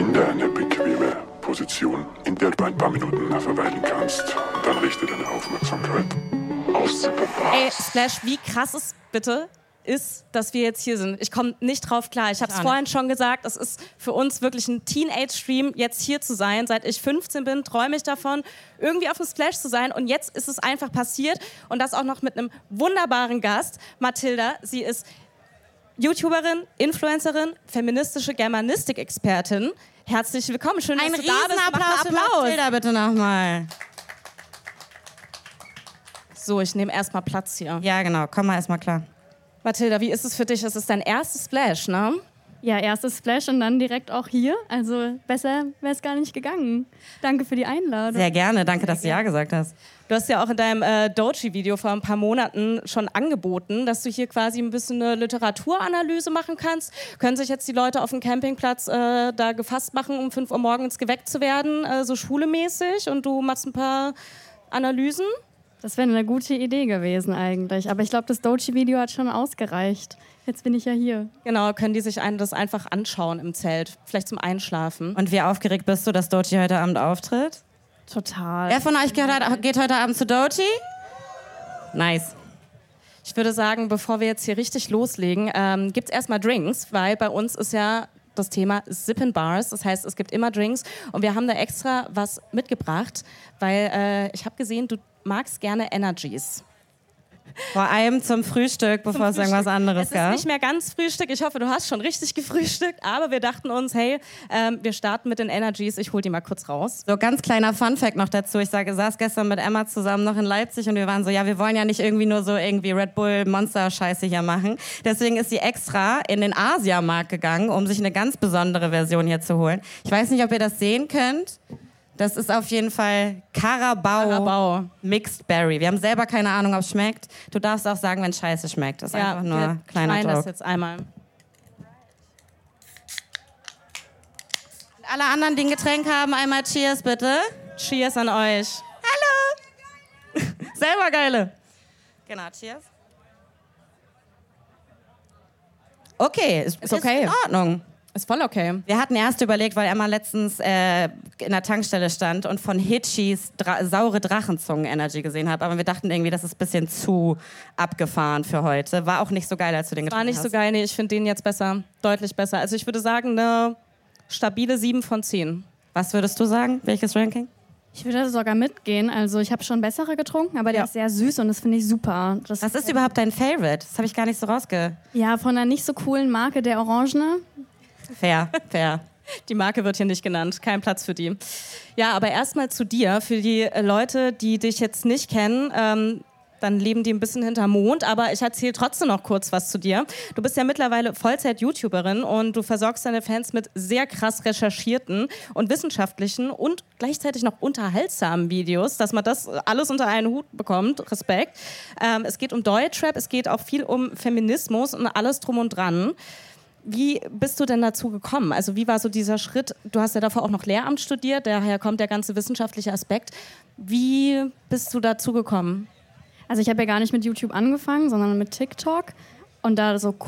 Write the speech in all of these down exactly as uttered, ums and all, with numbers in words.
Finde eine bequeme Position, in der du ein paar Minuten verweilen kannst. Und dann richte deine Aufmerksamkeit auf Zippenbars. Ey, Splash, wie krass ist bitte ist, dass wir jetzt hier sind. Ich komme nicht drauf klar. Ich habe es vorhin schon gesagt, es ist für uns wirklich ein Teenage-Dream, jetzt hier zu sein. Seit ich fünfzehn bin, träume ich davon, irgendwie auf dem Splash zu sein. Und jetzt ist es einfach passiert. Und das auch noch mit einem wunderbaren Gast. Mathilda, sie ist YouTuberin, Influencerin, feministische Germanistik-Expertin. Herzlich willkommen. Schön, dass Ein du da bist. Riesenapplaus für Mathilda, bitte nochmal. So, ich nehme erstmal Platz hier. Ja, genau. Komm mal erstmal klar. Mathilda, wie ist es für dich? Es ist dein erstes Splash, ne? Ja, erstes Splash und dann direkt auch hier. Also besser wäre es gar nicht gegangen. Danke für die Einladung. Sehr gerne. Danke, dass du Ja gesagt hast. Du hast ja auch in deinem äh, Dochi-Video vor ein paar Monaten schon angeboten, dass du hier quasi ein bisschen eine Literaturanalyse machen kannst. Können sich jetzt die Leute auf dem Campingplatz äh, da gefasst machen, um fünf Uhr morgens geweckt zu werden, äh, so schulemäßig, und du machst ein paar Analysen? Das wäre eine gute Idee gewesen eigentlich. Aber ich glaube, das Dochi-Video hat schon ausgereicht. Jetzt bin ich ja hier. Genau, können die sich ein, das einfach anschauen im Zelt, vielleicht zum Einschlafen. Und wie aufgeregt bist du, dass Dochi heute Abend auftritt? Total. Wer von euch gehört, geht heute Abend zu Dochi? Nice. Ich würde sagen, bevor wir jetzt hier richtig loslegen, ähm, gibt es erstmal Drinks, weil bei uns ist ja das Thema Sippin' Bars. Das heißt, es gibt immer Drinks und wir haben da extra was mitgebracht, weil äh, ich habe gesehen, du magst gerne Energies. Vor allem zum Frühstück, bevor Zum es irgendwas anderes Es ist gab. nicht mehr ganz Frühstück. Ich hoffe, du hast schon richtig gefrühstückt. Aber wir dachten uns, hey, ähm, wir starten mit den Energies. Ich hol die mal kurz raus. So, ganz kleiner Funfact noch dazu. Ich sage, saß gestern mit Emma zusammen noch in Leipzig und wir waren so, ja, wir wollen ja nicht irgendwie nur so irgendwie Red Bull Monster-Scheiße hier machen. Deswegen ist sie extra in den Asiamarkt gegangen, um sich eine ganz besondere Version hier zu holen. Ich weiß nicht, ob ihr das sehen könnt. Das ist auf jeden Fall Carabao, Carabao Mixed Berry. Wir haben selber keine Ahnung, ob es schmeckt. Du darfst auch sagen, wenn es scheiße schmeckt. Das ist Ja, einfach nur wir ein kleiner schneiden Joke. das jetzt einmal. Alle anderen, die ein Getränk haben, einmal Cheers bitte. Cheers an euch. Hallo! Selber geile. Genau, Cheers. Okay, ist, Ist okay. Ist in Ordnung. Ist voll okay. Wir hatten erst überlegt, weil Emma letztens äh, in der Tankstelle stand und von Hitchis Dra- saure Drachenzungen-Energy gesehen hat. Aber wir dachten irgendwie, das ist ein bisschen zu abgefahren für heute. War auch nicht so geil, als du den getrunken War nicht hast. so geil, nee, ich finde den jetzt besser. Deutlich besser. Also ich würde sagen, eine stabile sieben von zehn. Was würdest du sagen? Welches Ranking? Ich würde sogar mitgehen. Also ich habe schon bessere getrunken, aber der Ja. ist sehr süß und das finde ich super. Das Was ist überhaupt dein Favorite? Das habe ich gar nicht so rausge... Ja, von einer nicht so coolen Marke, der Orangene. Fair, fair. Die Marke wird hier nicht genannt, kein Platz für die. Ja, aber erstmal zu dir, für die äh, Leute, die dich jetzt nicht kennen, ähm, dann leben die ein bisschen hinterm Mond, aber ich erzähle trotzdem noch kurz was zu dir. Du bist ja mittlerweile Vollzeit-YouTuberin und du versorgst deine Fans mit sehr krass recherchierten und wissenschaftlichen und gleichzeitig noch unterhaltsamen Videos, dass man das alles unter einen Hut bekommt. Respekt. Ähm, es geht um Deutschrap, es geht auch viel um Feminismus und alles drum und dran. Wie bist du denn dazu gekommen? Also wie war so dieser Schritt? Du hast ja davor auch noch Lehramt studiert, daher kommt der ganze wissenschaftliche Aspekt. Wie bist du dazu gekommen? Also ich habe ja gar nicht mit YouTube angefangen, sondern mit TikTok und da so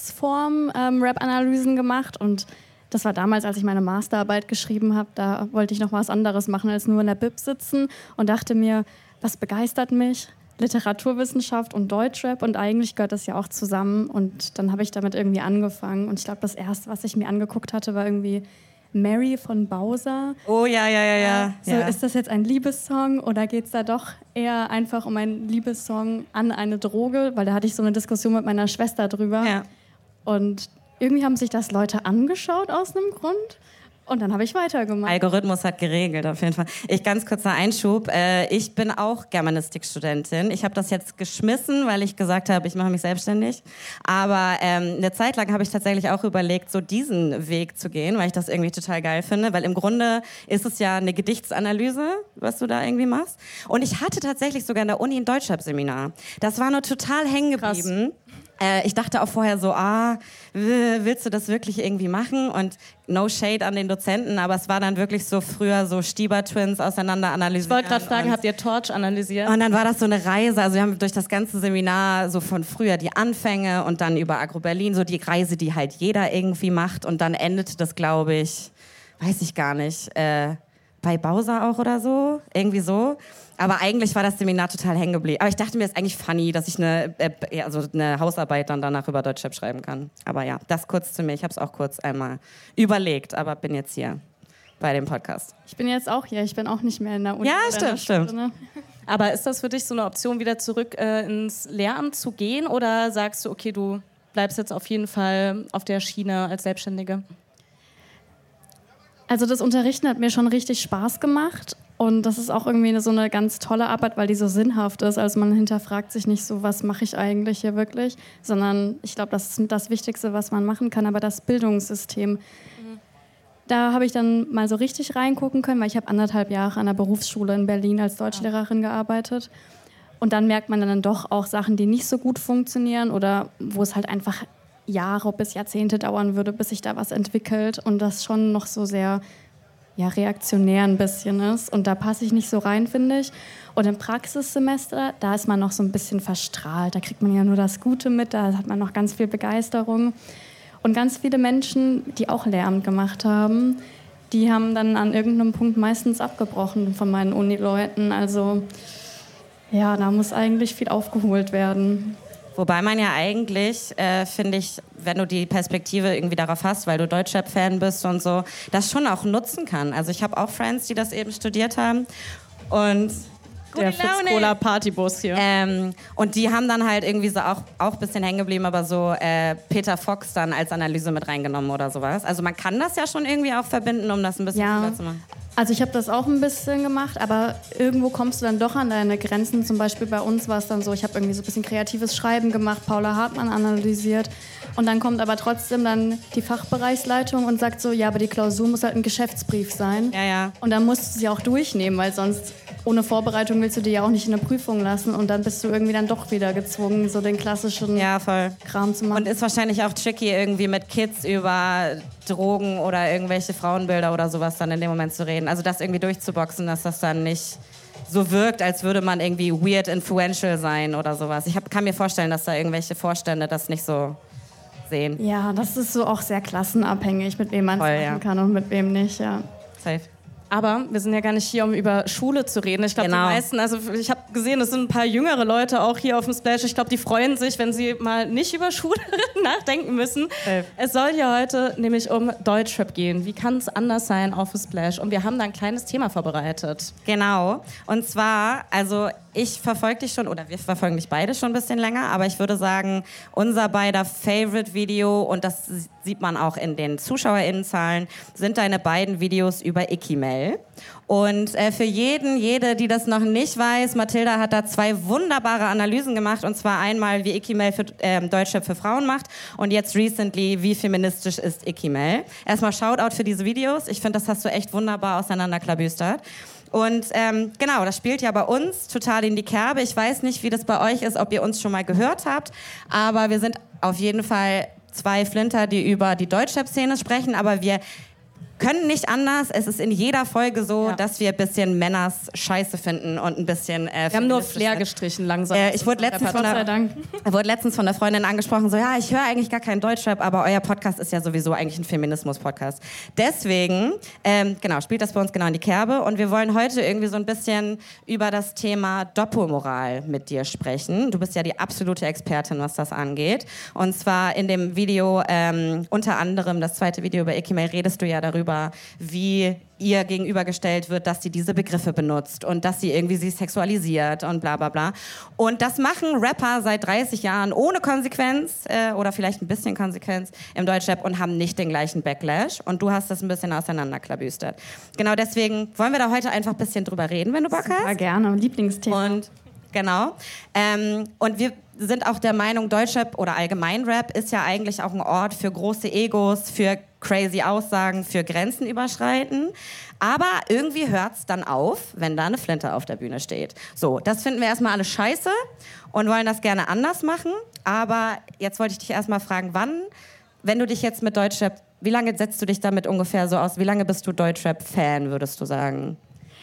Kurzform-Rap-Analysen gemacht. Und das war damals, als ich meine Masterarbeit geschrieben habe, da wollte ich noch was anderes machen, als nur in der Bib sitzen und dachte mir, was begeistert mich? Literaturwissenschaft und Deutschrap und eigentlich gehört das ja auch zusammen. Und dann habe ich damit irgendwie angefangen. Und ich glaube, das Erste, was ich mir angeguckt hatte, war irgendwie Mary von Bowser. Oh ja, ja, ja, ja. So, ja. ist das jetzt ein Liebessong oder geht es da doch eher einfach um einen Liebessong an eine Droge? Weil da hatte ich so eine Diskussion mit meiner Schwester drüber. Ja. Und irgendwie haben sich das Leute angeschaut aus einem Grund. Und dann habe ich weitergemacht. Algorithmus hat geregelt, auf jeden Fall. Ich ganz kurzer Einschub. Äh, ich bin auch Germanistikstudentin. Ich habe das jetzt geschmissen, weil ich gesagt habe, ich mache mich selbstständig. Aber ähm, eine Zeit lang habe ich tatsächlich auch überlegt, so diesen Weg zu gehen, weil ich das irgendwie total geil finde. Weil im Grunde ist es ja eine Gedichtsanalyse, was du da irgendwie machst. Und ich hatte tatsächlich sogar in der Uni ein Deutschrap-Seminar. Das war nur total hängen geblieben. Äh, ich dachte auch vorher so, ah, willst du das wirklich irgendwie machen? Und no shade an den Dozenten, aber es war dann wirklich so früher so Stieber-Twins auseinander analysiert. Ich wollte gerade fragen, habt ihr Torch analysiert? Und dann war das so eine Reise, also wir haben durch das ganze Seminar so von früher die Anfänge und dann über Agro Berlin, so die Reise, die halt jeder irgendwie macht und dann endete das, glaube ich, weiß ich gar nicht, äh, bei Bowser auch oder so, irgendwie so. Aber eigentlich war das Seminar total hängen geblieben. Aber ich dachte mir, es ist eigentlich funny, dass ich eine, äh, also eine Hausarbeit dann danach über Deutschrap schreiben kann. Aber ja, das kurz zu mir. Ich habe es auch kurz einmal überlegt, aber bin jetzt hier bei dem Podcast. Ich bin jetzt auch hier, ich bin auch nicht mehr in der Uni. Ja, stimmt, stimmt. Ne? Aber ist das für dich so eine Option, wieder zurück äh, ins Lehramt zu gehen? Oder sagst du, okay, du bleibst jetzt auf jeden Fall auf der Schiene als Selbstständige? Also das Unterrichten hat mir schon richtig Spaß gemacht und das ist auch irgendwie eine, so eine ganz tolle Arbeit, weil die so sinnhaft ist. Also man hinterfragt sich nicht so, was mache ich eigentlich hier wirklich, sondern ich glaube, das ist das Wichtigste, was man machen kann, aber das Bildungssystem. Mhm. Da habe ich dann mal so richtig reingucken können, weil ich habe anderthalb Jahre an der Berufsschule in Berlin als Deutschlehrerin gearbeitet. Und dann merkt man dann doch auch Sachen, die nicht so gut funktionieren oder wo es halt einfach Jahre bis Jahrzehnte dauern würde, bis sich da was entwickelt und das schon noch so sehr ja, reaktionär ein bisschen ist. Und da passe ich nicht so rein, finde ich. Und im Praxissemester, da ist man noch so ein bisschen verstrahlt. Da kriegt man ja nur das Gute mit, da hat man noch ganz viel Begeisterung. Und ganz viele Menschen, die auch Lehramt gemacht haben, die haben dann an irgendeinem Punkt meistens abgebrochen von meinen Unileuten. Also ja, da muss eigentlich viel aufgeholt werden. Wobei man ja eigentlich, äh, finde ich, wenn du die Perspektive irgendwie darauf hast, weil du Deutschrap-Fan bist und so, das schon auch nutzen kann. Also ich habe auch Friends, die das eben studiert haben und der Fritz-Cola-Partybus hier. Ähm, und die haben dann halt irgendwie so auch auch ein bisschen hängen geblieben, aber so äh, Peter Fox dann als Analyse mit reingenommen oder sowas. Also man kann das ja schon irgendwie auch verbinden, um das ein bisschen ja. zu machen. Also ich habe das auch ein bisschen gemacht, aber irgendwo kommst du dann doch an deine Grenzen. Zum Beispiel bei uns war es dann so, ich habe irgendwie so ein bisschen kreatives Schreiben gemacht, Paula Hartmann analysiert und dann kommt aber trotzdem dann die Fachbereichsleitung und sagt so, ja, aber die Klausur muss halt ein Geschäftsbrief sein. Ja, ja. Und dann musst du sie auch durchnehmen, weil sonst ohne Vorbereitung willst du die ja auch nicht in eine Prüfung lassen und dann bist du irgendwie dann doch wieder gezwungen, so den klassischen ja, voll. Kram zu machen. Und ist wahrscheinlich auch tricky, irgendwie mit Kids über Drogen oder irgendwelche Frauenbilder oder sowas dann in dem Moment zu reden. Also das irgendwie durchzuboxen, dass das dann nicht so wirkt, als würde man irgendwie weird influential sein oder sowas. Ich hab, kann mir vorstellen, dass da irgendwelche Vorstände das nicht so sehen. Ja, das ist so auch sehr klassenabhängig, mit wem man es machen ja. kann und mit wem nicht, ja. Safe. Aber wir sind ja gar nicht hier, um über Schule zu reden. Ich glaube, genau. die meisten, also ich habe gesehen, es sind ein paar jüngere Leute auch hier auf dem Splash. Ich glaube, die freuen sich, wenn sie mal nicht über Schule nachdenken müssen. Äh. Es soll hier heute nämlich um Deutschrap gehen. Wie kann es anders sein auf dem Splash? Und wir haben da ein kleines Thema vorbereitet. Genau. Und zwar, also ich verfolge dich schon, oder wir verfolgen dich beide schon ein bisschen länger, aber ich würde sagen, unser beider Favorite-Video, und das sieht man auch in den ZuschauerInnenzahlen, sind deine beiden Videos über Ikimel. Und äh, für jeden, jede, die das noch nicht weiß, Mathilda hat da zwei wunderbare Analysen gemacht, und zwar einmal, wie Ikimel für, äh, Deutschrap für Frauen macht und jetzt recently, wie feministisch ist Ikimel. Erstmal Shoutout für diese Videos. Ich finde, das hast du echt wunderbar auseinanderklabüstert. Und ähm, genau, das spielt ja bei uns total in die Kerbe. Ich weiß nicht, wie das bei euch ist, ob ihr uns schon mal gehört habt, aber wir sind auf jeden Fall zwei Flinter, die über die Deutschrap-Szene sprechen, aber wir können nicht anders. Es ist in jeder Folge so, ja. dass wir ein bisschen Männers Scheiße finden und ein bisschen äh, wir haben nur Flair gestrichen langsam. Äh, ich wurde letztens, von der, wurde letztens von der Freundin angesprochen, so ja, ich höre eigentlich gar keinen Deutschrap, aber euer Podcast ist ja sowieso eigentlich ein Feminismus-Podcast. Deswegen, ähm, genau, spielt das bei uns genau in die Kerbe, und wir wollen heute irgendwie so ein bisschen über das Thema Doppelmoral mit dir sprechen. Du bist ja die absolute Expertin, was das angeht. Und zwar in dem Video, ähm, unter anderem das zweite Video über Ikimel, redest du ja darüber, wie ihr gegenübergestellt wird, dass sie diese Begriffe benutzt und dass sie irgendwie sie sexualisiert und bla bla bla. Und das machen Rapper seit dreißig Jahren ohne Konsequenz äh, oder vielleicht ein bisschen Konsequenz im Deutschrap und haben nicht den gleichen Backlash. Und du hast das ein bisschen auseinanderklabüstert. Genau deswegen wollen wir da heute einfach ein bisschen drüber reden, wenn du Bock hast. Ja, gerne. Lieblingsthema. Und genau. Ähm, und wir sind auch der Meinung, Deutschrap oder Allgemeinrap ist ja eigentlich auch ein Ort für große Egos, für crazy Aussagen, für Grenzen überschreiten. Aber irgendwie hört es dann auf, wenn da eine Flinte auf der Bühne steht. So, das finden wir erstmal alle scheiße und wollen das gerne anders machen. Aber jetzt wollte ich dich erstmal fragen, wann, wenn du dich jetzt mit Deutschrap, wie lange setzt du dich damit ungefähr so aus? Wie lange bist du Deutschrap-Fan, würdest du sagen?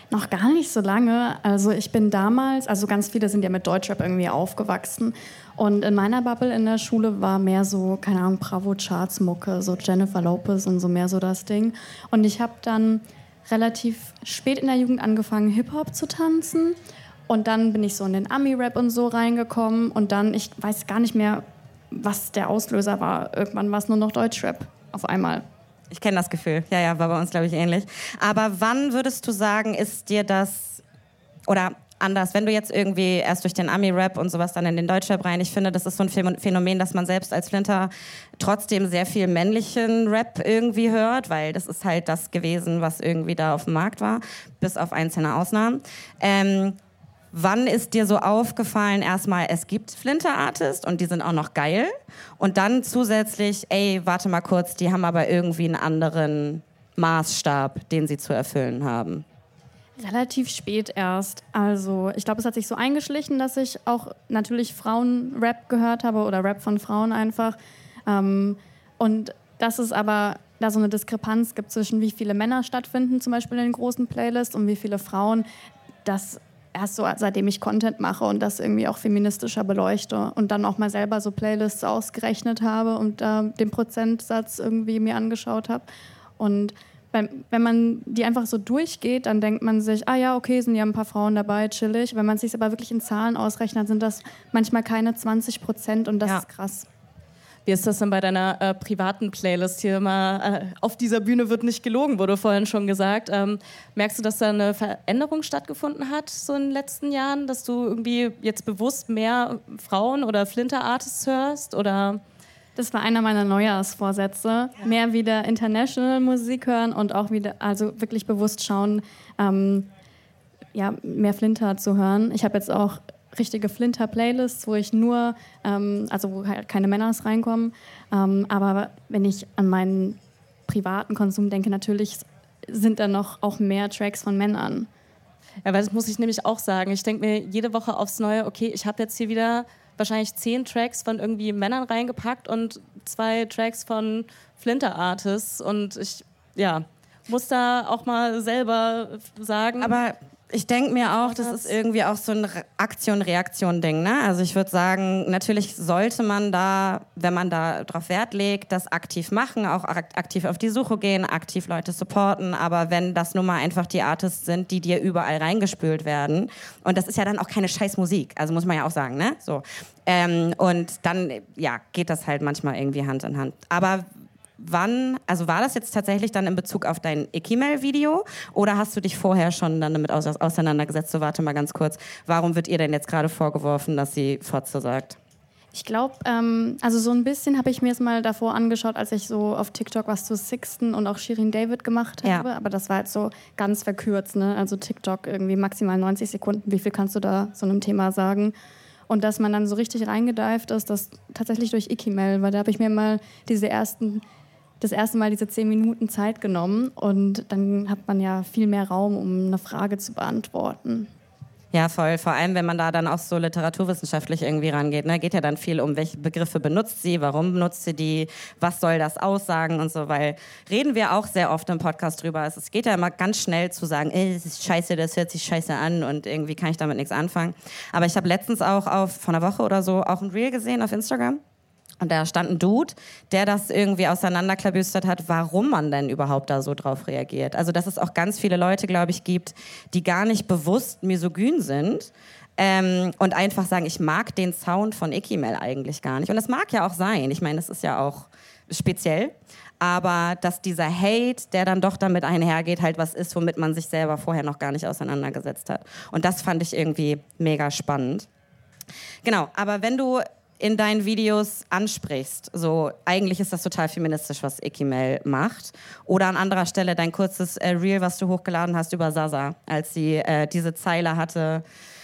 Noch gar nicht so lange. Also ich bin damals, also ganz viele sind ja mit Deutschrap irgendwie aufgewachsen. Und in meiner Bubble in der Schule war mehr so, keine Ahnung, Bravo-Charts-Mucke, so Jennifer Lopez und so mehr so das Ding. Und ich habe dann relativ spät in der Jugend angefangen, Hip-Hop zu tanzen. Und dann bin ich so in den Ami-Rap und so reingekommen. Und dann, ich weiß gar nicht mehr, was der Auslöser war. Irgendwann war es nur noch Deutschrap auf einmal. Ich kenne das Gefühl. Ja, ja, war bei uns, glaube ich, ähnlich. Aber wann würdest du sagen, ist dir das, oder anders, wenn du jetzt irgendwie erst durch den Ami-Rap und sowas dann in den Deutschrap rein, ich finde, das ist so ein Phänomen, dass man selbst als Flinter trotzdem sehr viel männlichen Rap irgendwie hört, weil das ist halt das gewesen, was irgendwie da auf dem Markt war, bis auf einzelne Ausnahmen. Ähm, Wann ist dir so aufgefallen, erstmal, es gibt Flinter-Artists und die sind auch noch geil und dann zusätzlich, ey, warte mal kurz, die haben aber irgendwie einen anderen Maßstab, den sie zu erfüllen haben? Relativ spät erst. Also ich glaube, es hat sich so eingeschlichen, dass ich auch natürlich Frauen-Rap gehört habe oder Rap von Frauen einfach. Ähm, und dass es aber da so eine Diskrepanz gibt zwischen wie viele Männer stattfinden, zum Beispiel in den großen Playlists, und wie viele Frauen, das erst so, seitdem ich Content mache und das irgendwie auch feministischer beleuchte und dann auch mal selber so Playlists ausgerechnet habe und äh, den Prozentsatz irgendwie mir angeschaut habe. Und wenn, wenn man die einfach so durchgeht, dann denkt man sich, ah ja, okay, sind ja ein paar Frauen dabei, chillig. Wenn man es sich aber wirklich in Zahlen ausrechnet, sind das manchmal keine zwanzig Prozent und das ja. ist krass. Wie ist das denn bei deiner äh, privaten Playlist hier mal? Äh, auf dieser Bühne wird nicht gelogen, wurde vorhin schon gesagt. Ähm, merkst du, dass da eine Veränderung stattgefunden hat so in den letzten Jahren, dass du irgendwie jetzt bewusst mehr Frauen oder Flinter-Artists hörst? Oder? Das war einer meiner Neujahrsvorsätze. Ja. Mehr wieder International Musik hören und auch wieder, also wirklich bewusst schauen, ähm, ja, mehr Flinter zu hören. Ich habe jetzt auch richtige Flinter-Playlists, wo ich nur, ähm, also wo halt keine Männers reinkommen. Ähm, aber wenn ich an meinen privaten Konsum denke, natürlich sind da noch auch mehr Tracks von Männern. Ja, weil das muss ich nämlich auch sagen. Ich denke mir jede Woche aufs Neue, okay, ich habe jetzt hier wieder wahrscheinlich zehn Tracks von irgendwie Männern reingepackt und zwei Tracks von Flinter-Artists. Und ich, ja, muss da auch mal selber sagen. Aber ich denke mir auch, das ist irgendwie auch so ein Aktion-Reaktion-Ding, ne? Also ich würde sagen, natürlich sollte man da, wenn man da drauf Wert legt, das aktiv machen, auch aktiv auf die Suche gehen, aktiv Leute supporten, aber wenn das nun mal einfach die Artists sind, die dir überall reingespült werden, und das ist ja dann auch keine scheiß Musik, also muss man ja auch sagen, ne? So. Ähm, und dann, ja, geht das halt manchmal irgendwie Hand in Hand. Aber wann, also war das jetzt tatsächlich dann in Bezug auf dein Ikimel-Video oder hast du dich vorher schon dann damit auseinandergesetzt? So, warte mal ganz kurz, warum wird ihr denn jetzt gerade vorgeworfen, dass sie Fotze sagt? Ich glaube, ähm, also so ein bisschen habe ich mir es mal davor angeschaut, als ich so auf TikTok was zu Sixten und auch Shirin David gemacht habe, ja. Aber das war halt so ganz verkürzt, ne? Also TikTok irgendwie maximal neunzig Sekunden, wie viel kannst du da so einem Thema sagen? Und dass man dann so richtig reingedived ist, das tatsächlich durch Ikimel, weil da habe ich mir mal diese ersten das erste Mal diese zehn Minuten Zeit genommen und dann hat man ja viel mehr Raum, um eine Frage zu beantworten. Ja, voll. Vor allem, wenn man da dann auch so literaturwissenschaftlich irgendwie rangeht. Ne? Geht ja dann viel um, welche Begriffe benutzt sie, warum benutzt sie die, was soll das aussagen und so. Weil reden wir auch sehr oft im Podcast drüber. Es geht ja immer ganz schnell zu sagen, ey, das ist scheiße, das hört sich scheiße an und irgendwie kann ich damit nichts anfangen. Aber ich habe letztens auch auf, vor einer Woche oder so auch ein Reel gesehen auf Instagram. Und da stand ein Dude, der das irgendwie auseinanderklabüstert hat, warum man denn überhaupt da so drauf reagiert. Also dass es auch ganz viele Leute, glaube ich, gibt, die gar nicht bewusst misogyn sind ähm, und einfach sagen, ich mag den Sound von Ikimel eigentlich gar nicht. Und das mag ja auch sein. Ich meine, das ist ja auch speziell. Aber dass dieser Hate, der dann doch damit einhergeht, halt was ist, womit man sich selber vorher noch gar nicht auseinandergesetzt hat. Und das fand ich irgendwie mega spannend. Genau, aber wenn du in deinen Videos ansprichst, so eigentlich ist das total feministisch, was Ikimel macht. Oder an anderer Stelle dein kurzes äh, Reel, was du hochgeladen hast über Sasa, als sie äh, diese Zeile hatte,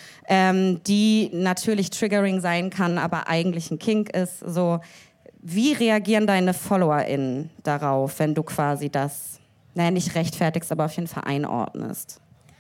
ähm, die natürlich triggering sein kann, aber eigentlich ein Kink ist. So, wie reagieren deine FollowerInnen darauf, wenn du quasi das, naja, nicht rechtfertigst, aber auf jeden Fall einordnest?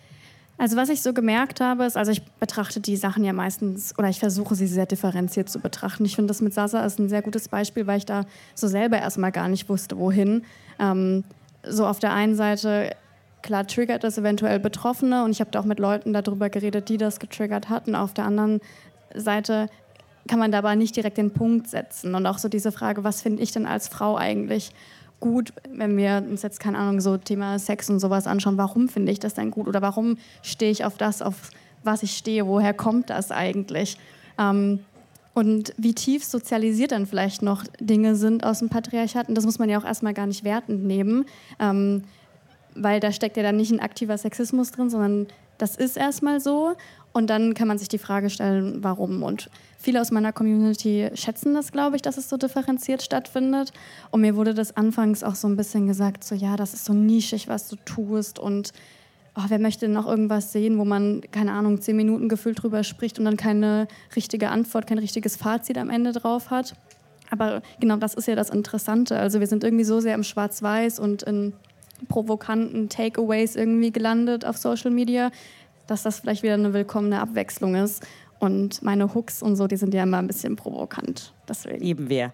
Also was ich so gemerkt habe, ist, also ich betrachte die Sachen ja meistens, oder ich versuche sie sehr differenziert zu betrachten. Ich finde, das mit Sasa ist ein sehr gutes Beispiel, weil ich da so selber erstmal gar nicht wusste, wohin. Ähm, so auf der einen Seite klar triggert das eventuell Betroffene und ich habe da auch mit Leuten darüber geredet, die das getriggert hatten. Auf der anderen Seite kann man dabei nicht direkt den Punkt setzen. Und auch so diese Frage, was finde ich denn als Frau eigentlich gut, wenn wir uns jetzt, keine Ahnung, so Thema Sex und sowas anschauen, warum finde ich das denn gut oder warum stehe ich auf das, auf was ich stehe, woher kommt das eigentlich? Ähm, und wie tief sozialisiert dann vielleicht noch Dinge sind aus dem Patriarchat. Und das muss man ja auch erstmal gar nicht wertend nehmen, ähm, weil da steckt ja dann nicht ein aktiver Sexismus drin, sondern das ist erstmal so. Und dann kann man sich die Frage stellen, warum. Und viele aus meiner Community schätzen das, glaube ich, dass es so differenziert stattfindet. Und mir wurde das anfangs auch so ein bisschen gesagt, so ja, das ist so nischig, was du tust. Und oh, wer möchte noch irgendwas sehen, wo man, keine Ahnung, zehn Minuten gefühlt drüber spricht und dann keine richtige Antwort, kein richtiges Fazit am Ende drauf hat. Aber genau das ist ja das Interessante. Also wir sind irgendwie so sehr im Schwarz-Weiß und in provokanten Takeaways irgendwie gelandet auf Social Media, dass das vielleicht wieder eine willkommene Abwechslung ist. Und meine Hooks und so, die sind ja immer ein bisschen provokant. Deswegen. Lieben wir.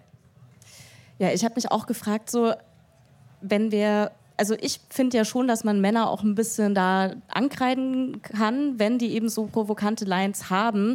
Ja, ich habe mich auch gefragt, so, wenn wir, also ich finde ja schon, dass man Männer auch ein bisschen da ankreiden kann, wenn die eben so provokante Lines haben.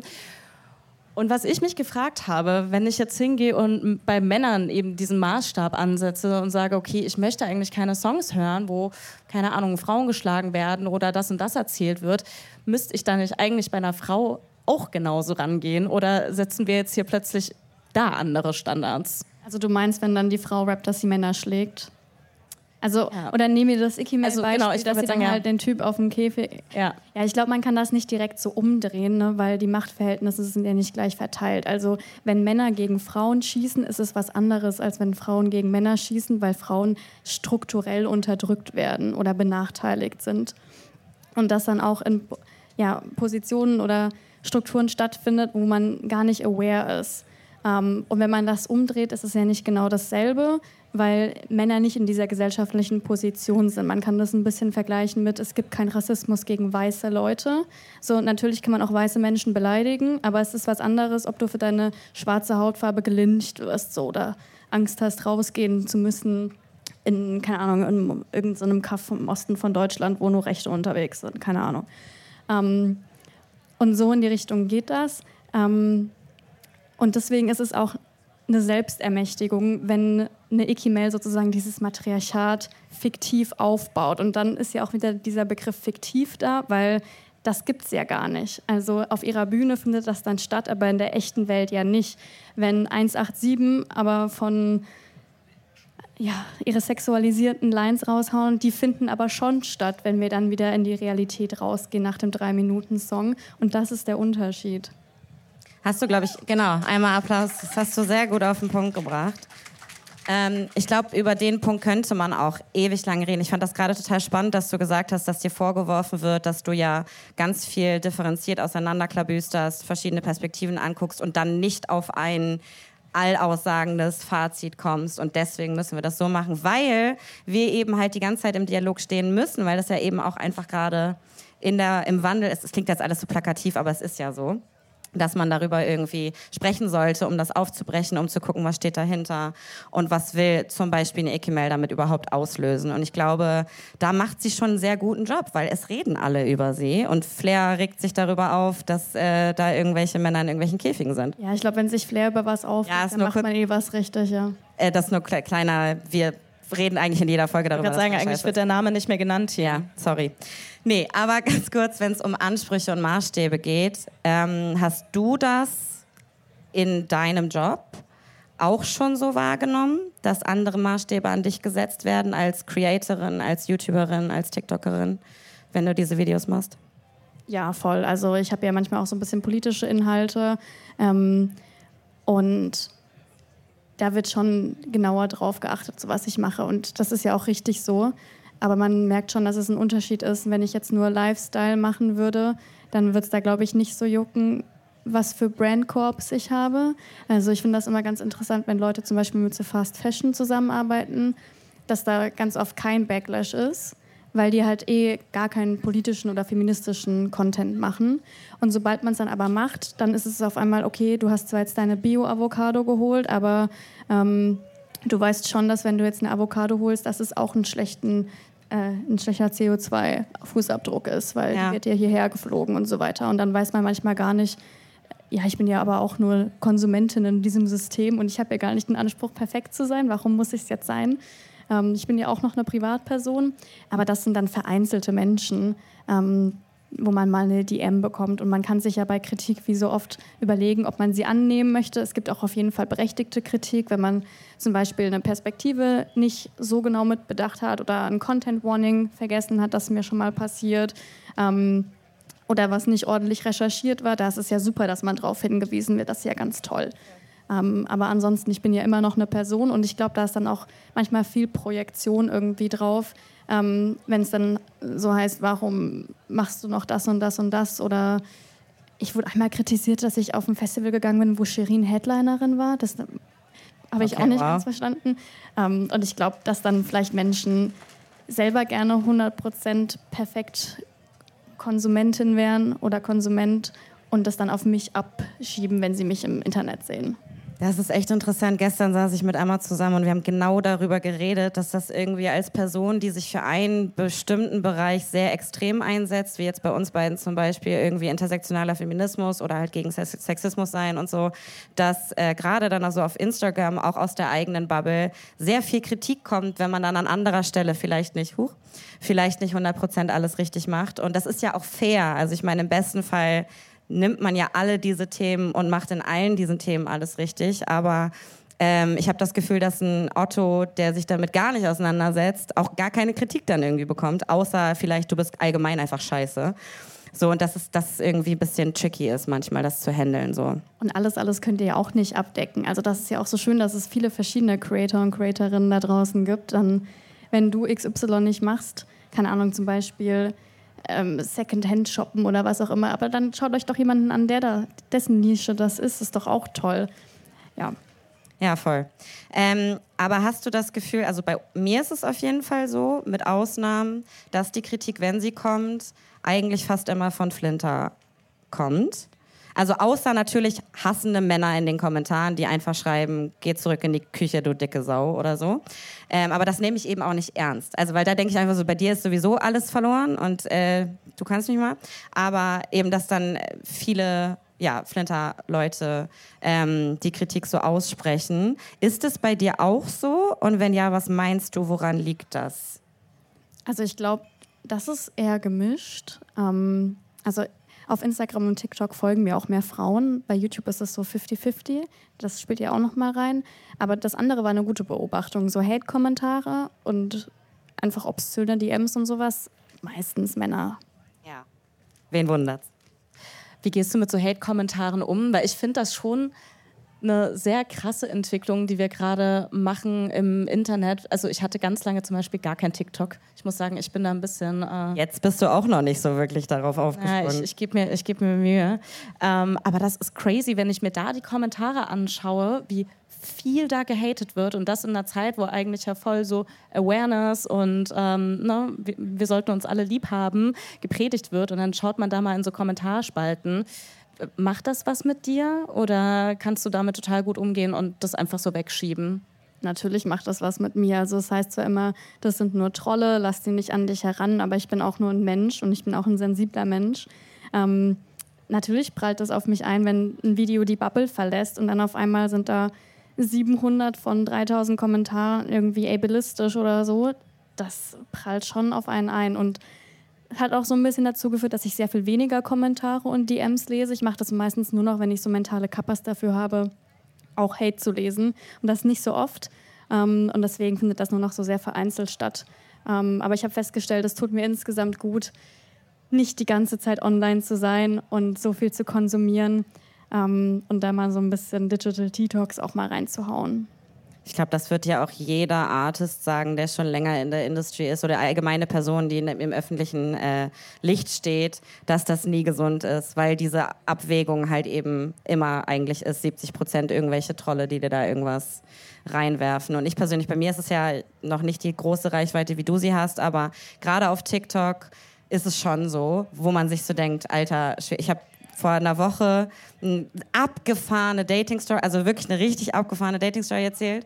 Und was ich mich gefragt habe, wenn ich jetzt hingehe und bei Männern eben diesen Maßstab ansetze und sage, okay, ich möchte eigentlich keine Songs hören, wo, keine Ahnung, Frauen geschlagen werden oder das und das erzählt wird, müsste ich da nicht eigentlich bei einer Frau auch genauso rangehen? Oder setzen wir jetzt hier plötzlich da andere Standards? Also du meinst, wenn dann die Frau rappt, dass sie Männer schlägt? Also, ja. Oder nehmen wir das Icky-Mail-Beispiel, also, genau, ich dass sie sagen, dann ja. halt den Typ auf dem Käfig... Ja. Ja, ich glaube, man kann das nicht direkt so umdrehen, ne, weil die Machtverhältnisse sind ja nicht gleich verteilt. Also wenn Männer gegen Frauen schießen, ist es was anderes, als wenn Frauen gegen Männer schießen, weil Frauen strukturell unterdrückt werden oder benachteiligt sind. Und das dann auch in ja, Positionen oder Strukturen stattfindet, wo man gar nicht aware ist. Um, und wenn man das umdreht, ist es ja nicht genau dasselbe, weil Männer nicht in dieser gesellschaftlichen Position sind. Man kann das ein bisschen vergleichen mit, es gibt keinen Rassismus gegen weiße Leute. So, natürlich kann man auch weiße Menschen beleidigen, aber es ist was anderes, ob du für deine schwarze Hautfarbe gelyncht wirst so, oder Angst hast, rausgehen zu müssen in, keine Ahnung, in irgendeinem Kaff im Osten von Deutschland, wo nur Rechte unterwegs sind, keine Ahnung. Um, und so in die Richtung geht das. Um, Und deswegen ist es auch eine Selbstermächtigung, wenn eine Icky-Mail sozusagen dieses Matriarchat fiktiv aufbaut. Und dann ist ja auch wieder dieser Begriff fiktiv da, weil das gibt es ja gar nicht. Also auf ihrer Bühne findet das dann statt, aber in der echten Welt ja nicht. Wenn eins acht sieben aber von ja, ihre sexualisierten Lines raushauen, die finden aber schon statt, wenn wir dann wieder in die Realität rausgehen nach dem drei-Minuten-Song. Und das ist der Unterschied. Hast du, glaube ich, genau, einmal Applaus, das hast du sehr gut auf den Punkt gebracht. Ähm, ich glaube, über den Punkt könnte man auch ewig lang reden. Ich fand das gerade total spannend, dass du gesagt hast, dass dir vorgeworfen wird, dass du ja ganz viel differenziert auseinanderklabüsterst, verschiedene Perspektiven anguckst und dann nicht auf ein allaussagendes Fazit kommst. Und deswegen müssen wir das so machen, weil wir eben halt die ganze Zeit im Dialog stehen müssen, weil das ja eben auch einfach gerade in der, im Wandel ist. Es klingt jetzt alles so plakativ, aber es ist ja so, dass man darüber irgendwie sprechen sollte, um das aufzubrechen, um zu gucken, was steht dahinter und was will zum Beispiel eine Icky-Mail damit überhaupt auslösen. Und ich glaube, da macht sie schon einen sehr guten Job, weil es reden alle über sie und Flair regt sich darüber auf, dass äh, da irgendwelche Männer in irgendwelchen Käfigen sind. Ja, ich glaube, wenn sich Flair über was aufregt, ja, dann macht man eh was richtig, ja. Äh, das ist nur kle- kleiner, wir reden eigentlich in jeder Folge darüber. Ich würde sagen, eigentlich wird der Name nicht mehr genannt hier. Ja, sorry. Nee, aber ganz kurz, wenn es um Ansprüche und Maßstäbe geht, ähm, hast du das in deinem Job auch schon so wahrgenommen, dass andere Maßstäbe an dich gesetzt werden als Creatorin, als YouTuberin, als TikTokerin, wenn du diese Videos machst? Ja, voll. Also ich habe ja manchmal auch so ein bisschen politische Inhalte ähm, und da wird schon genauer drauf geachtet, so was ich mache. Und das ist ja auch richtig so. Aber man merkt schon, dass es ein Unterschied ist. Wenn ich jetzt nur Lifestyle machen würde, dann wird es da, glaube ich, nicht so jucken, was für Brandcorps ich habe. Also ich finde das immer ganz interessant, wenn Leute zum Beispiel mit so Fast Fashion zusammenarbeiten, dass da ganz oft kein Backlash ist, weil die halt eh gar keinen politischen oder feministischen Content machen. Und sobald man es dann aber macht, dann ist es auf einmal, okay, du hast zwar jetzt deine Bio-Avocado geholt, aber ähm, du weißt schon, dass wenn du jetzt eine Avocado holst, dass es auch einen schlechten äh, ein schlechter C O zwei Fußabdruck ist, weil ja. die wird ja hierher geflogen und so weiter. Und dann weiß man manchmal gar nicht, ja, ich bin ja aber auch nur Konsumentin in diesem System und ich habe ja gar nicht den Anspruch, perfekt zu sein. Warum muss ich es jetzt sein? Ähm, ich bin ja auch noch eine Privatperson, aber das sind dann vereinzelte Menschen, ähm, wo man mal eine D M bekommt. Und man kann sich ja bei Kritik wie so oft überlegen, ob man sie annehmen möchte. Es gibt auch auf jeden Fall berechtigte Kritik, wenn man zum Beispiel eine Perspektive nicht so genau mit bedacht hat oder ein Content Warning vergessen hat, das ist mir schon mal passiert. Ähm, oder was nicht ordentlich recherchiert war. Da ist es ja super, dass man darauf hingewiesen wird. Das ist ja ganz toll. Ähm, aber ansonsten, ich bin ja immer noch eine Person und ich glaube, da ist dann auch manchmal viel Projektion irgendwie drauf. Ähm, wenn es dann so heißt, warum machst du noch das und das und das? Oder ich wurde einmal kritisiert, dass ich auf ein Festival gegangen bin, wo Shirin Headlinerin war. Das habe ich okay, auch nicht wow. ganz verstanden. Ähm, und ich glaube, dass dann vielleicht Menschen selber gerne hundert Prozent perfekt Konsumentin wären oder Konsument und das dann auf mich abschieben, wenn sie mich im Internet sehen. Das ist echt interessant. Gestern saß ich mit Emma zusammen und wir haben genau darüber geredet, dass das irgendwie als Person, die sich für einen bestimmten Bereich sehr extrem einsetzt, wie jetzt bei uns beiden zum Beispiel irgendwie intersektionaler Feminismus oder halt gegen Sexismus sein und so, dass äh, gerade dann also auf Instagram auch aus der eigenen Bubble sehr viel Kritik kommt, wenn man dann an anderer Stelle vielleicht nicht, huch, vielleicht nicht hundert Prozent alles richtig macht. Und das ist ja auch fair. Also ich meine, im besten Fall nimmt man ja alle diese Themen und macht in allen diesen Themen alles richtig. Aber ähm, ich habe das Gefühl, dass ein Otto, der sich damit gar nicht auseinandersetzt, auch gar keine Kritik dann irgendwie bekommt, außer vielleicht, du bist allgemein einfach scheiße. So, und dass es, dass es irgendwie ein bisschen tricky ist, manchmal das zu handeln. So. Und alles, alles könnt ihr ja auch nicht abdecken. Also das ist ja auch so schön, dass es viele verschiedene Creator und Creatorinnen da draußen gibt. Dann, wenn du X Y nicht machst, keine Ahnung, zum Beispiel ähm, Secondhand shoppen oder was auch immer, aber dann schaut euch doch jemanden an, der da, dessen Nische das ist, ist doch auch toll. Ja. Ja, voll. Ähm, aber hast du das Gefühl, also bei mir ist es auf jeden Fall so, mit Ausnahmen, dass die Kritik, wenn sie kommt, eigentlich fast immer von Flinter kommt. Also außer natürlich hassende Männer in den Kommentaren, die einfach schreiben, geh zurück in die Küche, du dicke Sau oder so. Ähm, aber das nehme ich eben auch nicht ernst. Also weil da denke ich einfach so, bei dir ist sowieso alles verloren und äh, du kannst mich mal. Aber eben, dass dann viele ja, Flinter-Leute ähm, die Kritik so aussprechen. Ist es bei dir auch so? Und wenn ja, was meinst du, woran liegt das? Also ich glaube, das ist eher gemischt. Ähm, also auf Instagram und TikTok folgen mir auch mehr Frauen. Bei YouTube ist es so fifty fifty. Das spielt ja auch noch mal rein. Aber das andere war eine gute Beobachtung. So Hate-Kommentare und einfach obszöne D Ms und sowas. Meistens Männer. Ja. Wen wundert's? Wie gehst du mit so Hate-Kommentaren um? Weil ich finde das schon eine sehr krasse Entwicklung, die wir gerade machen im Internet. Also ich hatte ganz lange zum Beispiel gar kein TikTok. Ich muss sagen, ich bin da ein bisschen... Äh Jetzt bist du auch noch nicht so wirklich darauf aufgesprungen. Ja, ich ich gebe mir, ich geb mir Mühe. Ähm, aber das ist crazy, wenn ich mir da die Kommentare anschaue, wie viel da gehatet wird und das in einer Zeit, wo eigentlich ja voll so Awareness und ähm, ne, wir, wir sollten uns alle lieb haben, gepredigt wird und dann schaut man da mal in so Kommentarspalten. Macht das was mit dir oder kannst du damit total gut umgehen und das einfach so wegschieben? Natürlich macht das was mit mir. Also es heißt zwar immer, das sind nur Trolle, lass die nicht an dich heran, aber ich bin auch nur ein Mensch und ich bin auch ein sensibler Mensch. Ähm, natürlich prallt das auf mich ein, wenn ein Video die Bubble verlässt und dann auf einmal sind da siebenhundert von dreitausend Kommentaren irgendwie ableistisch oder so. Das prallt schon auf einen ein und hat auch so ein bisschen dazu geführt, dass ich sehr viel weniger Kommentare und D Ms lese. Ich mache das meistens nur noch, wenn ich so mentale Kappas dafür habe, auch Hate zu lesen. Und das nicht so oft. Ähm, und deswegen findet das nur noch so sehr vereinzelt statt. Ähm, aber ich habe festgestellt, es tut mir insgesamt gut, nicht die ganze Zeit online zu sein und so viel zu konsumieren. Ähm, und da mal so ein bisschen Digital Detox auch mal reinzuhauen. Ich glaube, das wird ja auch jeder Artist sagen, der schon länger in der Industrie ist oder allgemeine Person, die im öffentlichen äh, Licht steht, dass das nie gesund ist, weil diese Abwägung halt eben immer eigentlich ist, siebzig Prozent irgendwelche Trolle, die dir da irgendwas reinwerfen. Und ich persönlich, bei mir ist es ja noch nicht die große Reichweite, wie du sie hast, aber gerade auf TikTok ist es schon so, wo man sich so denkt, Alter, ich habe vor einer Woche eine abgefahrene Dating-Story, also wirklich eine richtig abgefahrene Dating-Story erzählt.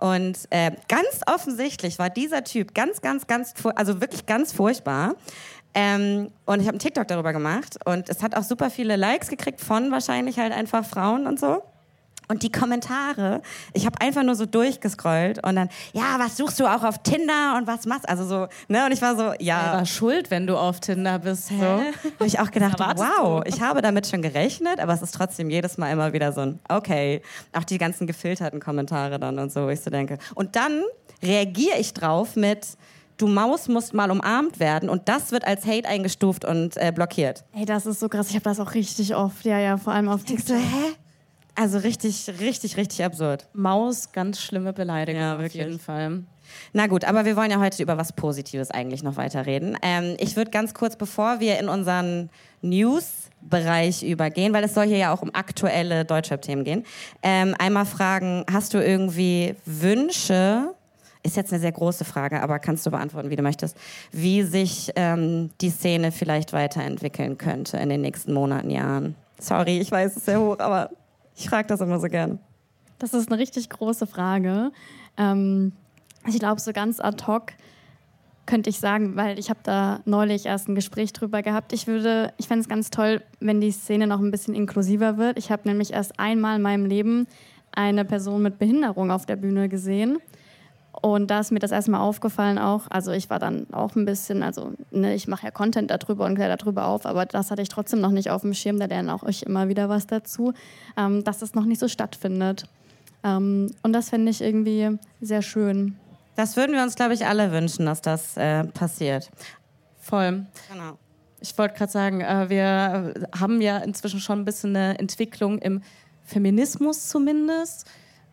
Und äh, ganz offensichtlich war dieser Typ ganz, ganz, ganz, also wirklich ganz furchtbar. Ähm, und ich habe einen TikTok darüber gemacht und es hat auch super viele Likes gekriegt von wahrscheinlich halt einfach Frauen und so. Und die Kommentare, ich habe einfach nur so durchgescrollt und dann, ja, was suchst du auch auf Tinder und was machst, also so, ne? Und ich war so, ja. Selber schuld, wenn du auf Tinder bist. Hä? So. Habe ich auch gedacht, wow, ich habe damit schon gerechnet, aber es ist trotzdem jedes Mal immer wieder so ein, okay. Auch die ganzen gefilterten Kommentare dann und so, wo ich so denke. Und dann reagiere ich drauf mit, du Maus musst mal umarmt werden und das wird als Hate eingestuft und äh, blockiert. Ey, das ist so krass, ich habe das auch richtig oft, ja, ja, vor allem auf TikTok. Hä? Also richtig, richtig, richtig absurd. Maus, ganz schlimme Beleidigung ja, auf jeden Fall. Na gut, aber wir wollen ja heute über was Positives eigentlich noch weiterreden. Ähm, ich würde ganz kurz, bevor wir in unseren News-Bereich übergehen, weil es soll hier ja auch um aktuelle Deutschrap-Themen gehen, ähm, einmal fragen, hast du irgendwie Wünsche, ist jetzt eine sehr große Frage, aber kannst du beantworten, wie du möchtest, wie sich ähm, die Szene vielleicht weiterentwickeln könnte in den nächsten Monaten, Jahren? Sorry, ich weiß, es ist sehr hoch, aber ich frage das immer so gerne. Das ist eine richtig große Frage. Ähm, ich glaube, so ganz ad hoc könnte ich sagen, weil ich habe da neulich erst ein Gespräch drüber gehabt. Ich würde, ich fände es ganz toll, wenn die Szene noch ein bisschen inklusiver wird. Ich habe nämlich erst einmal in meinem Leben eine Person mit Behinderung auf der Bühne gesehen. Und da ist mir das erstmal aufgefallen auch, also ich war dann auch ein bisschen, also ne, ich mache ja Content darüber und kläre darüber auf, aber das hatte ich trotzdem noch nicht auf dem Schirm, da lernen auch euch immer wieder was dazu, ähm, dass es noch nicht so stattfindet. Ähm, und das fände ich irgendwie sehr schön. Das würden wir uns, glaube ich, alle wünschen, dass das äh, passiert. Voll. Genau. Ich wollte gerade sagen, äh, wir haben ja inzwischen schon ein bisschen eine Entwicklung im Feminismus zumindest.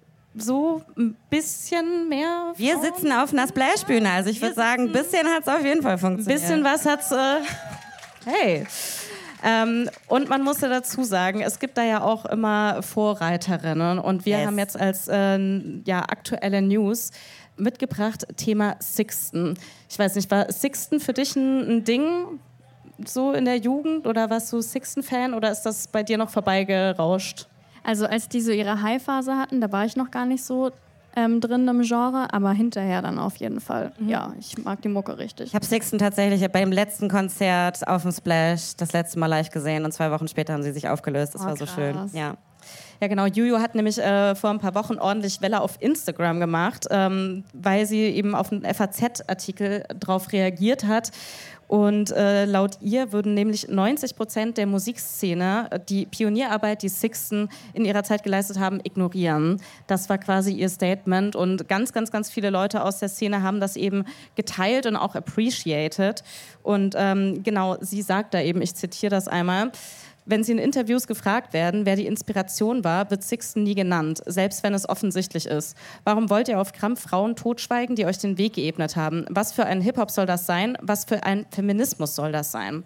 So ein bisschen mehr. Wir Frauen. sitzen auf einer Splashbühne, also ich würde sagen, ein bisschen hat es auf jeden Fall Ein funktioniert. bisschen was hat's. Äh, hey. Ähm, und man muss ja dazu sagen, es gibt da ja auch immer Vorreiterinnen. Und wir Yes. haben jetzt als äh, ja, aktuelle News mitgebracht Thema Sixten. Ich weiß nicht, war Sixten für dich ein, ein Ding so in der Jugend oder warst du Sixten-Fan oder ist das bei dir noch vorbeigerauscht? Also als die so ihre High-Phase hatten, da war ich noch gar nicht so ähm, drin im Genre, aber hinterher dann auf jeden Fall. Mhm. Ja, ich mag die Mucke richtig. Ich habe Sixten tatsächlich beim letzten Konzert auf dem Splash das letzte Mal live gesehen und zwei Wochen später haben sie sich aufgelöst. Das oh, war so krass. schön. Ja. Ja, genau. Juju hat nämlich äh, vor ein paar Wochen ordentlich Welle auf Instagram gemacht, ähm, weil sie eben auf einen F A Z-Artikel drauf reagiert hat. Und äh, laut ihr würden nämlich neunzig Prozent der Musikszene die Pionierarbeit, die Sixten in ihrer Zeit geleistet haben, ignorieren. Das war quasi ihr Statement. Und ganz, ganz, ganz viele Leute aus der Szene haben das eben geteilt und auch appreciated. Und ähm, genau, sie sagt da eben, ich zitiere das einmal, wenn sie in Interviews gefragt werden, wer die Inspiration war, wird Sixten nie genannt, selbst wenn es offensichtlich ist. Warum wollt ihr auf Krampf Frauen totschweigen, die euch den Weg geebnet haben? Was für ein Hip-Hop soll das sein? Was für ein Feminismus soll das sein?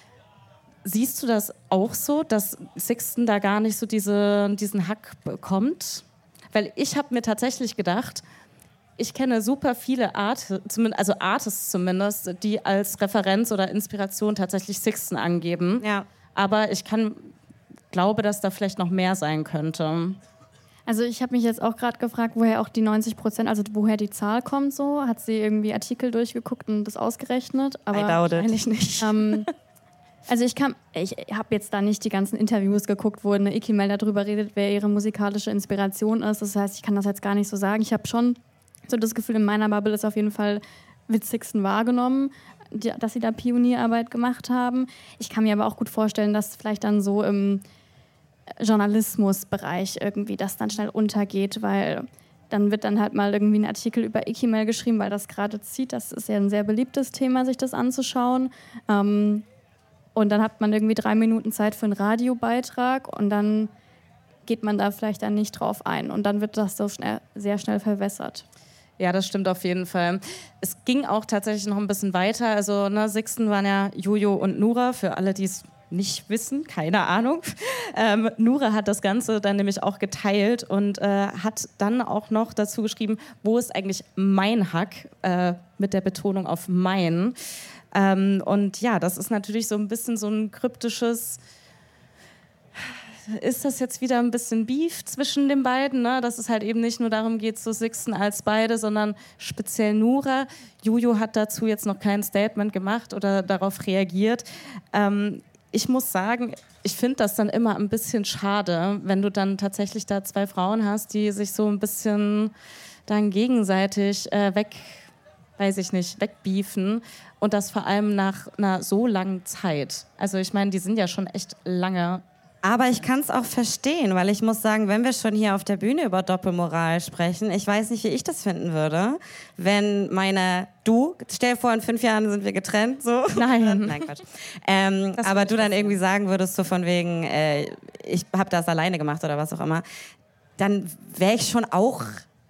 Siehst du das auch so, dass Sixten da gar nicht so diese, diesen Hack bekommt? Weil ich habe mir tatsächlich gedacht, ich kenne super viele Art, also Artists zumindest, die als Referenz oder Inspiration tatsächlich Sixten angeben. Ja. Aber ich kann, glaube, dass da vielleicht noch mehr sein könnte. Also ich habe mich jetzt auch gerade gefragt, woher auch die neunzig Prozent, also woher die Zahl kommt so. Hat sie irgendwie Artikel durchgeguckt und das ausgerechnet? Aber I doubt it. eigentlich nicht. Ähm, also ich kann, ich habe jetzt da nicht die ganzen Interviews geguckt, wo eine Iki Mel darüber redet, wer ihre musikalische Inspiration ist. Das heißt, ich kann das jetzt gar nicht so sagen. Ich habe schon so das Gefühl, in meiner Bubble ist auf jeden Fall wird Sixten wahrgenommen, die, dass sie da Pionierarbeit gemacht haben. Ich kann mir aber auch gut vorstellen, dass vielleicht dann so im Journalismusbereich irgendwie das dann schnell untergeht, weil dann wird dann halt mal irgendwie ein Artikel über Iki Mel geschrieben, weil das gerade zieht. Das ist ja ein sehr beliebtes Thema, sich das anzuschauen. Ähm, und dann hat man irgendwie drei Minuten Zeit für einen Radiobeitrag und dann geht man da vielleicht dann nicht drauf ein. Und dann wird das so schnell, sehr schnell verwässert. Ja, das stimmt auf jeden Fall. Es ging auch tatsächlich noch ein bisschen weiter. Also ne, Sixten waren ja Jojo und Nura, für alle, die es nicht wissen, keine Ahnung. Ähm, Nura hat das Ganze dann nämlich auch geteilt und äh, hat dann auch noch dazu geschrieben, wo ist eigentlich mein Hack, äh, mit der Betonung auf mein. Ähm, und ja, das ist natürlich so ein bisschen so ein kryptisches ist das jetzt wieder ein bisschen Beef zwischen den beiden, ne? Dass es halt eben nicht nur darum geht, so Sixten als beide, sondern speziell Nura. Juju hat dazu jetzt noch kein Statement gemacht oder darauf reagiert. Ähm, ich muss sagen, ich finde das dann immer ein bisschen schade, wenn du dann tatsächlich da zwei Frauen hast, die sich so ein bisschen dann gegenseitig äh, weg, weiß ich nicht, wegbeefen und das vor allem nach einer so langen Zeit. Also ich meine, die sind ja schon echt lange. Aber ich kann es auch verstehen, weil ich muss sagen, wenn wir schon hier auf der Bühne über Doppelmoral sprechen, ich weiß nicht, wie ich das finden würde, wenn meine, du, stell dir vor, in fünf Jahren sind wir getrennt, so. Nein. Nein, Quatsch. Ähm, aber du dann irgendwie sagen würdest, so von wegen, äh, ich habe das alleine gemacht oder was auch immer, dann wäre ich schon auch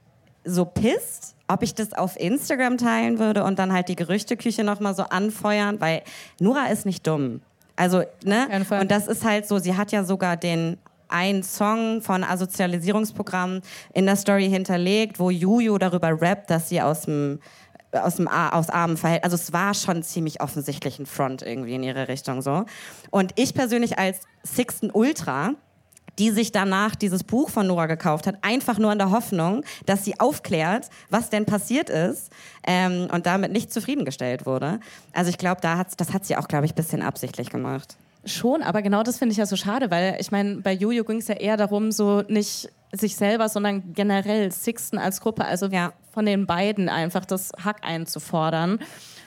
so pisst, ob ich das auf Instagram teilen würde und dann halt die Gerüchteküche nochmal so anfeuern, weil Nura ist nicht dumm. Also, ne? Und das ist halt so, sie hat ja sogar den einen Song von Asozialisierungsprogramm in der Story hinterlegt, wo Juju darüber rappt, dass sie aus dem aus dem aus armen Verhältnis, also es war schon ziemlich offensichtlich ein Front irgendwie in ihre Richtung so. Und ich persönlich als Sixten Ultra, die sich danach dieses Buch von Nura gekauft hat, einfach nur in der Hoffnung, dass sie aufklärt, was denn passiert ist ähm, und damit nicht zufriedengestellt wurde. Also ich glaube, da hat's, das hat sie auch, glaube ich, ein bisschen absichtlich gemacht. Schon, aber genau das finde ich ja so schade, weil ich meine, bei Juju ging es ja eher darum, so nicht sich selber, sondern generell Sixten als Gruppe, also ja, von den beiden einfach das Hack einzufordern.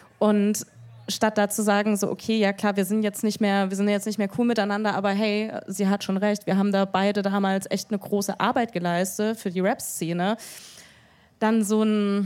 Und statt da zu sagen, so okay, ja klar, wir sind jetzt nicht mehr, wir sind jetzt nicht mehr cool miteinander, aber hey, sie hat schon recht, wir haben da beide damals echt eine große Arbeit geleistet für die Rap-Szene. Dann so ein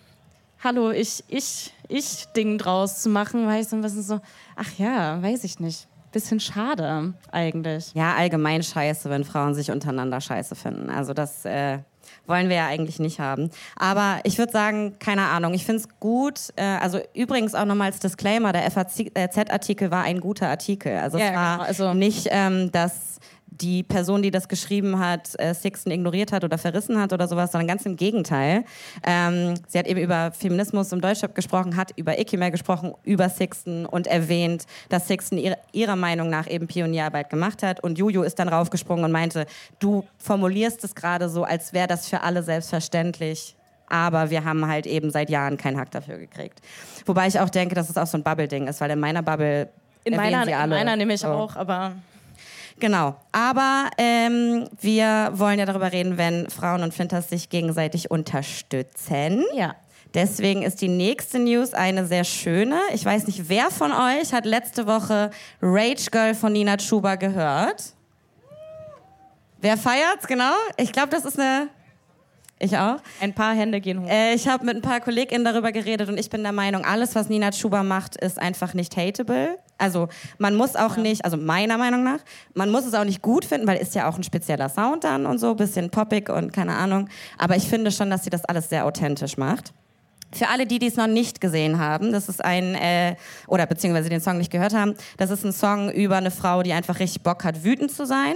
Hallo, ich, ich, ich Ding draus zu machen, weil ich so ein bisschen so, ach ja, weiß ich nicht. Bisschen schade eigentlich. Ja, allgemein scheiße, wenn Frauen sich untereinander scheiße finden. Also das äh, wollen wir ja eigentlich nicht haben. Aber ich würde sagen, keine Ahnung, ich finde es gut. Äh, also übrigens auch nochmal als Disclaimer, der F A Z-Artikel war ein guter Artikel. Also ja, es war genau, also nicht, ähm, dass die Person, die das geschrieben hat, äh, Sixten ignoriert hat oder verrissen hat oder sowas, sondern ganz im Gegenteil. Ähm, sie hat eben über Feminismus im Deutschrap gesprochen, hat über Ikime gesprochen, über Sixten und erwähnt, dass Sixten ihre, ihrer Meinung nach eben Pionierarbeit gemacht hat. Und Juju ist dann raufgesprungen und meinte, du formulierst es gerade so, als wäre das für alle selbstverständlich. Aber wir haben halt eben seit Jahren keinen Hack dafür gekriegt. Wobei ich auch denke, dass es auch so ein Bubble-Ding ist, weil in meiner Bubble in erwähnen meiner, sie alle. In meiner nämlich so. auch, aber... Genau, aber ähm, wir wollen ja darüber reden, wenn Frauen und Flinters sich gegenseitig unterstützen. Ja. Deswegen ist die nächste News eine sehr schöne. Ich weiß nicht, wer von euch hat letzte Woche Rage Girl von Nina Chuba gehört? Wer feiert's, genau? Ich glaube, das ist eine... Ich auch. Ein paar Hände gehen hoch. Äh, ich habe mit ein paar KollegInnen darüber geredet und ich bin der Meinung, alles, was Nina Chuba macht, ist einfach nicht hateable. Also man muss auch ja. nicht, also meiner Meinung nach, man muss es auch nicht gut finden, weil ist ja auch ein spezieller Sound dann und so, bisschen poppig und keine Ahnung. Aber ich finde schon, dass sie das alles sehr authentisch macht. Für alle, die dies noch nicht gesehen haben, das ist ein, äh, oder beziehungsweise den Song nicht gehört haben, das ist ein Song über eine Frau, die einfach richtig Bock hat, wütend zu sein.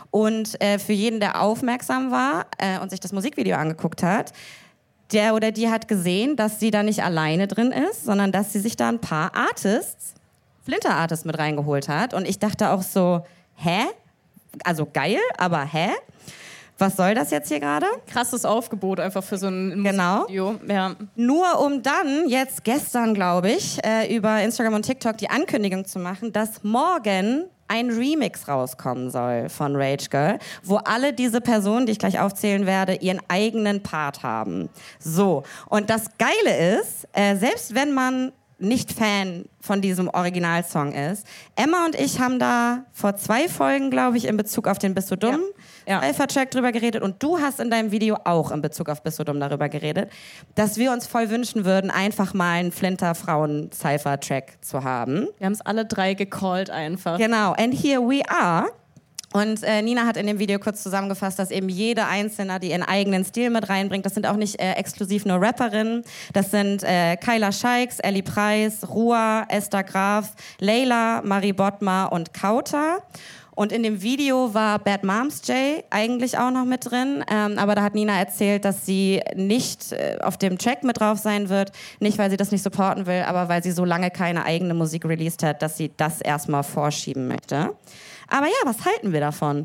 Und äh, für jeden, der aufmerksam war äh, und sich das Musikvideo angeguckt hat, der oder die hat gesehen, dass sie da nicht alleine drin ist, sondern dass sie sich da ein paar Artists, Flinter-Artists mit reingeholt hat. Und ich dachte auch so, hä? Also geil, aber hä? Was soll das jetzt hier gerade? Krasses Aufgebot einfach für so ein genau. Video. Ja. Nur um dann jetzt gestern, glaube ich, äh, über Instagram und TikTok die Ankündigung zu machen, dass morgen ein Remix rauskommen soll von Rage Girl, wo alle diese Personen, die ich gleich aufzählen werde, ihren eigenen Part haben. So, und das Geile ist, äh, selbst wenn man nicht Fan von diesem Originalsong ist. Emma und ich haben da vor zwei Folgen, glaube ich, in Bezug auf den Bist du dumm ja. Alpha-Track drüber geredet und du hast in deinem Video auch in Bezug auf Bist du dumm darüber geredet, dass wir uns voll wünschen würden, einfach mal einen Flinter-Frauen-Cypher-Track zu haben. Wir haben es alle drei gecallt einfach. Genau, and here we are. Und äh, Nina hat in dem Video kurz zusammengefasst, dass eben jede Einzelne, die ihren eigenen Stil mit reinbringt, das sind auch nicht äh, exklusiv nur Rapperinnen, das sind äh, Kyla Scheiks, Ellie Preis, Rua, Esther Graf, Leila, Marie Bottmar und Kauta. Und in dem Video war Bad Moms J eigentlich auch noch mit drin, ähm, aber da hat Nina erzählt, dass sie nicht äh, auf dem Track mit drauf sein wird, nicht weil sie das nicht supporten will, aber weil sie so lange keine eigene Musik released hat, dass sie das erstmal vorschieben möchte. Aber ja, was halten wir davon?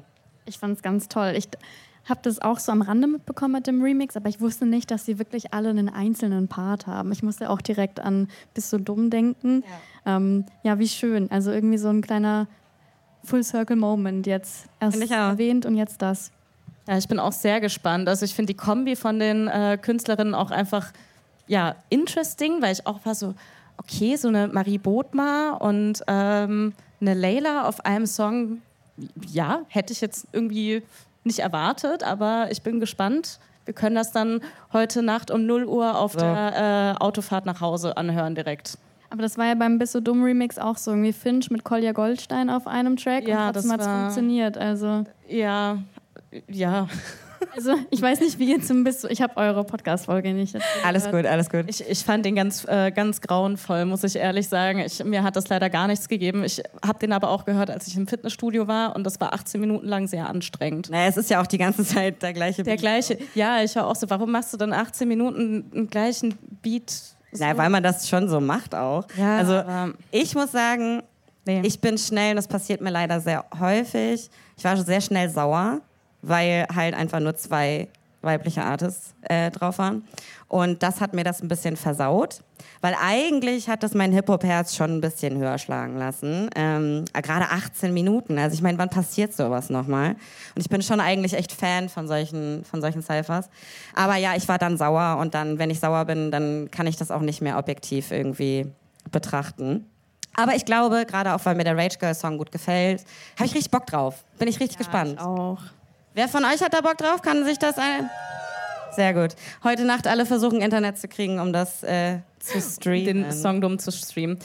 Ich fand es ganz toll. Ich habe das auch so am Rande mitbekommen mit dem Remix, aber ich wusste nicht, dass sie wirklich alle einen einzelnen Part haben. Ich musste auch direkt an Bist du dumm denken. Ja, ähm, ja wie schön. Also irgendwie so ein kleiner Full-Circle-Moment. Jetzt erst erwähnt und jetzt das. Ja, ich bin auch sehr gespannt. Also ich finde die Kombi von den äh, Künstlerinnen auch einfach ja, interesting, weil ich auch war so, okay, so eine Marie Bodmer und ähm, eine Layla auf einem Song, ja, hätte ich jetzt irgendwie nicht erwartet, aber ich bin gespannt. Wir können das dann heute Nacht um null Uhr auf so. der äh, Autofahrt nach Hause anhören direkt. Aber das war ja beim Bist du dumm Remix auch so, irgendwie Finch mit Kolja Goldstein auf einem Track ja, und trotzdem hat es funktioniert. Also. Ja, ja. Also ich weiß nicht, wie ihr zum Bist du... Ich habe eure Podcast-Folge nicht. Alles gut, alles gut. Ich, ich fand den ganz, äh, ganz grauenvoll, muss ich ehrlich sagen. Ich, mir hat das leider gar nichts gegeben. Ich habe den aber auch gehört, als ich im Fitnessstudio war und das war achtzehn Minuten lang sehr anstrengend. Naja, es ist ja auch die ganze Zeit der gleiche Der Beat. gleiche, ja, ich war auch so, warum machst du dann achtzehn Minuten den gleichen Beat? So? Naja, weil man das schon so macht auch. Ja, also ich muss sagen, nee. ich bin schnell, und das passiert mir leider sehr häufig, ich war schon sehr schnell sauer, weil halt einfach nur zwei weibliche Artists äh, drauf waren. Und das hat mir das ein bisschen versaut, weil eigentlich hat das mein Hip-Hop-Herz schon ein bisschen höher schlagen lassen. Ähm, gerade achtzehn Minuten, also ich meine, wann passiert sowas nochmal? Und ich bin schon eigentlich echt Fan von solchen, von solchen Cyphers. Aber ja, ich war dann sauer und dann, wenn ich sauer bin, dann kann ich das auch nicht mehr objektiv irgendwie betrachten. Aber ich glaube, gerade auch, weil mir der Rage Girl Song gut gefällt, habe ich richtig Bock drauf. Bin ich richtig ja, gespannt. Ich auch. Wer von euch hat da Bock drauf? Kann sich das ein... Sehr gut. Heute Nacht alle versuchen, Internet zu kriegen, um das äh, zu streamen. Den Song dumm zu streamen.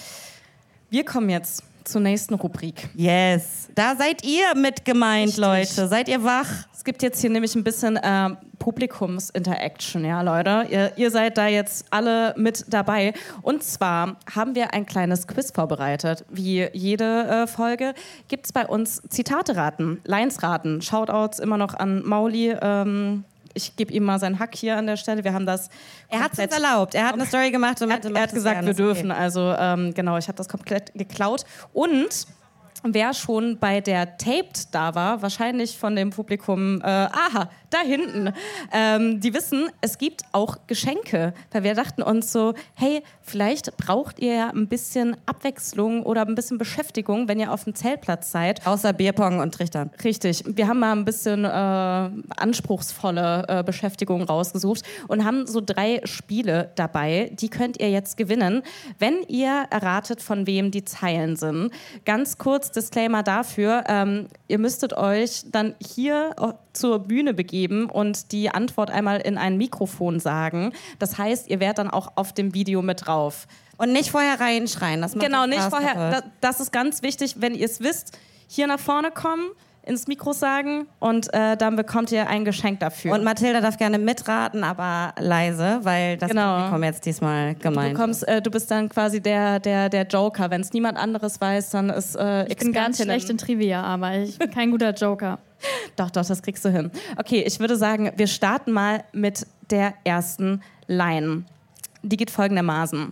Wir kommen jetzt zur nächsten Rubrik. Yes. Da seid ihr mit gemeint, Richtig. Leute. Seid ihr wach? Es gibt jetzt hier nämlich ein bisschen äh, Publikums-Interaction, ja, Leute. Ihr, ihr seid da jetzt alle mit dabei. Und zwar haben wir ein kleines Quiz vorbereitet. Wie jede äh, Folge gibt es bei uns Zitate raten, Lines raten, Shoutouts immer noch an Mauli. Ähm, ich gebe ihm mal seinen Hack hier an der Stelle. Wir haben das. Er hat es uns erlaubt. Er hat eine Story gemacht und er hat, er hat gesagt, wir dürfen. Okay. Also ähm, genau, ich habe das komplett geklaut. Und wer schon bei der Taped da war, wahrscheinlich von dem Publikum, äh, aha, da hinten, ähm, die wissen, es gibt auch Geschenke. Weil wir dachten uns so, hey, vielleicht braucht ihr ja ein bisschen Abwechslung oder ein bisschen Beschäftigung, wenn ihr auf dem Zeltplatz seid. Außer Bierpong und Trichtern. Richtig. Wir haben mal ein bisschen äh, anspruchsvolle äh, Beschäftigung rausgesucht und haben so drei Spiele dabei. Die könnt ihr jetzt gewinnen, wenn ihr erratet, von wem die Zeilen sind. Ganz kurz Disclaimer dafür, ähm, ihr müsstet euch dann hier zur Bühne begeben und die Antwort einmal in ein Mikrofon sagen. Das heißt, ihr wärt dann auch auf dem Video mit drauf. Und nicht vorher reinschreien. Das macht genau, nicht Spaß vorher. Das, das ist ganz wichtig, wenn ihr es wisst, hier nach vorne kommen, ins Mikro sagen und äh, dann bekommt ihr ein Geschenk dafür. Und Mathilda darf gerne mitraten, aber leise, weil das genau. Publikum jetzt diesmal gemeint. Du, bekommst, äh, du bist dann quasi der, der, der Joker. Wenn es niemand anderes weiß, dann ist äh, Ich bin ganz schlecht in Trivia, aber ich bin kein guter Joker. Doch, doch, das kriegst du hin. Okay, ich würde sagen, wir starten mal mit der ersten Line. Die geht folgendermaßen.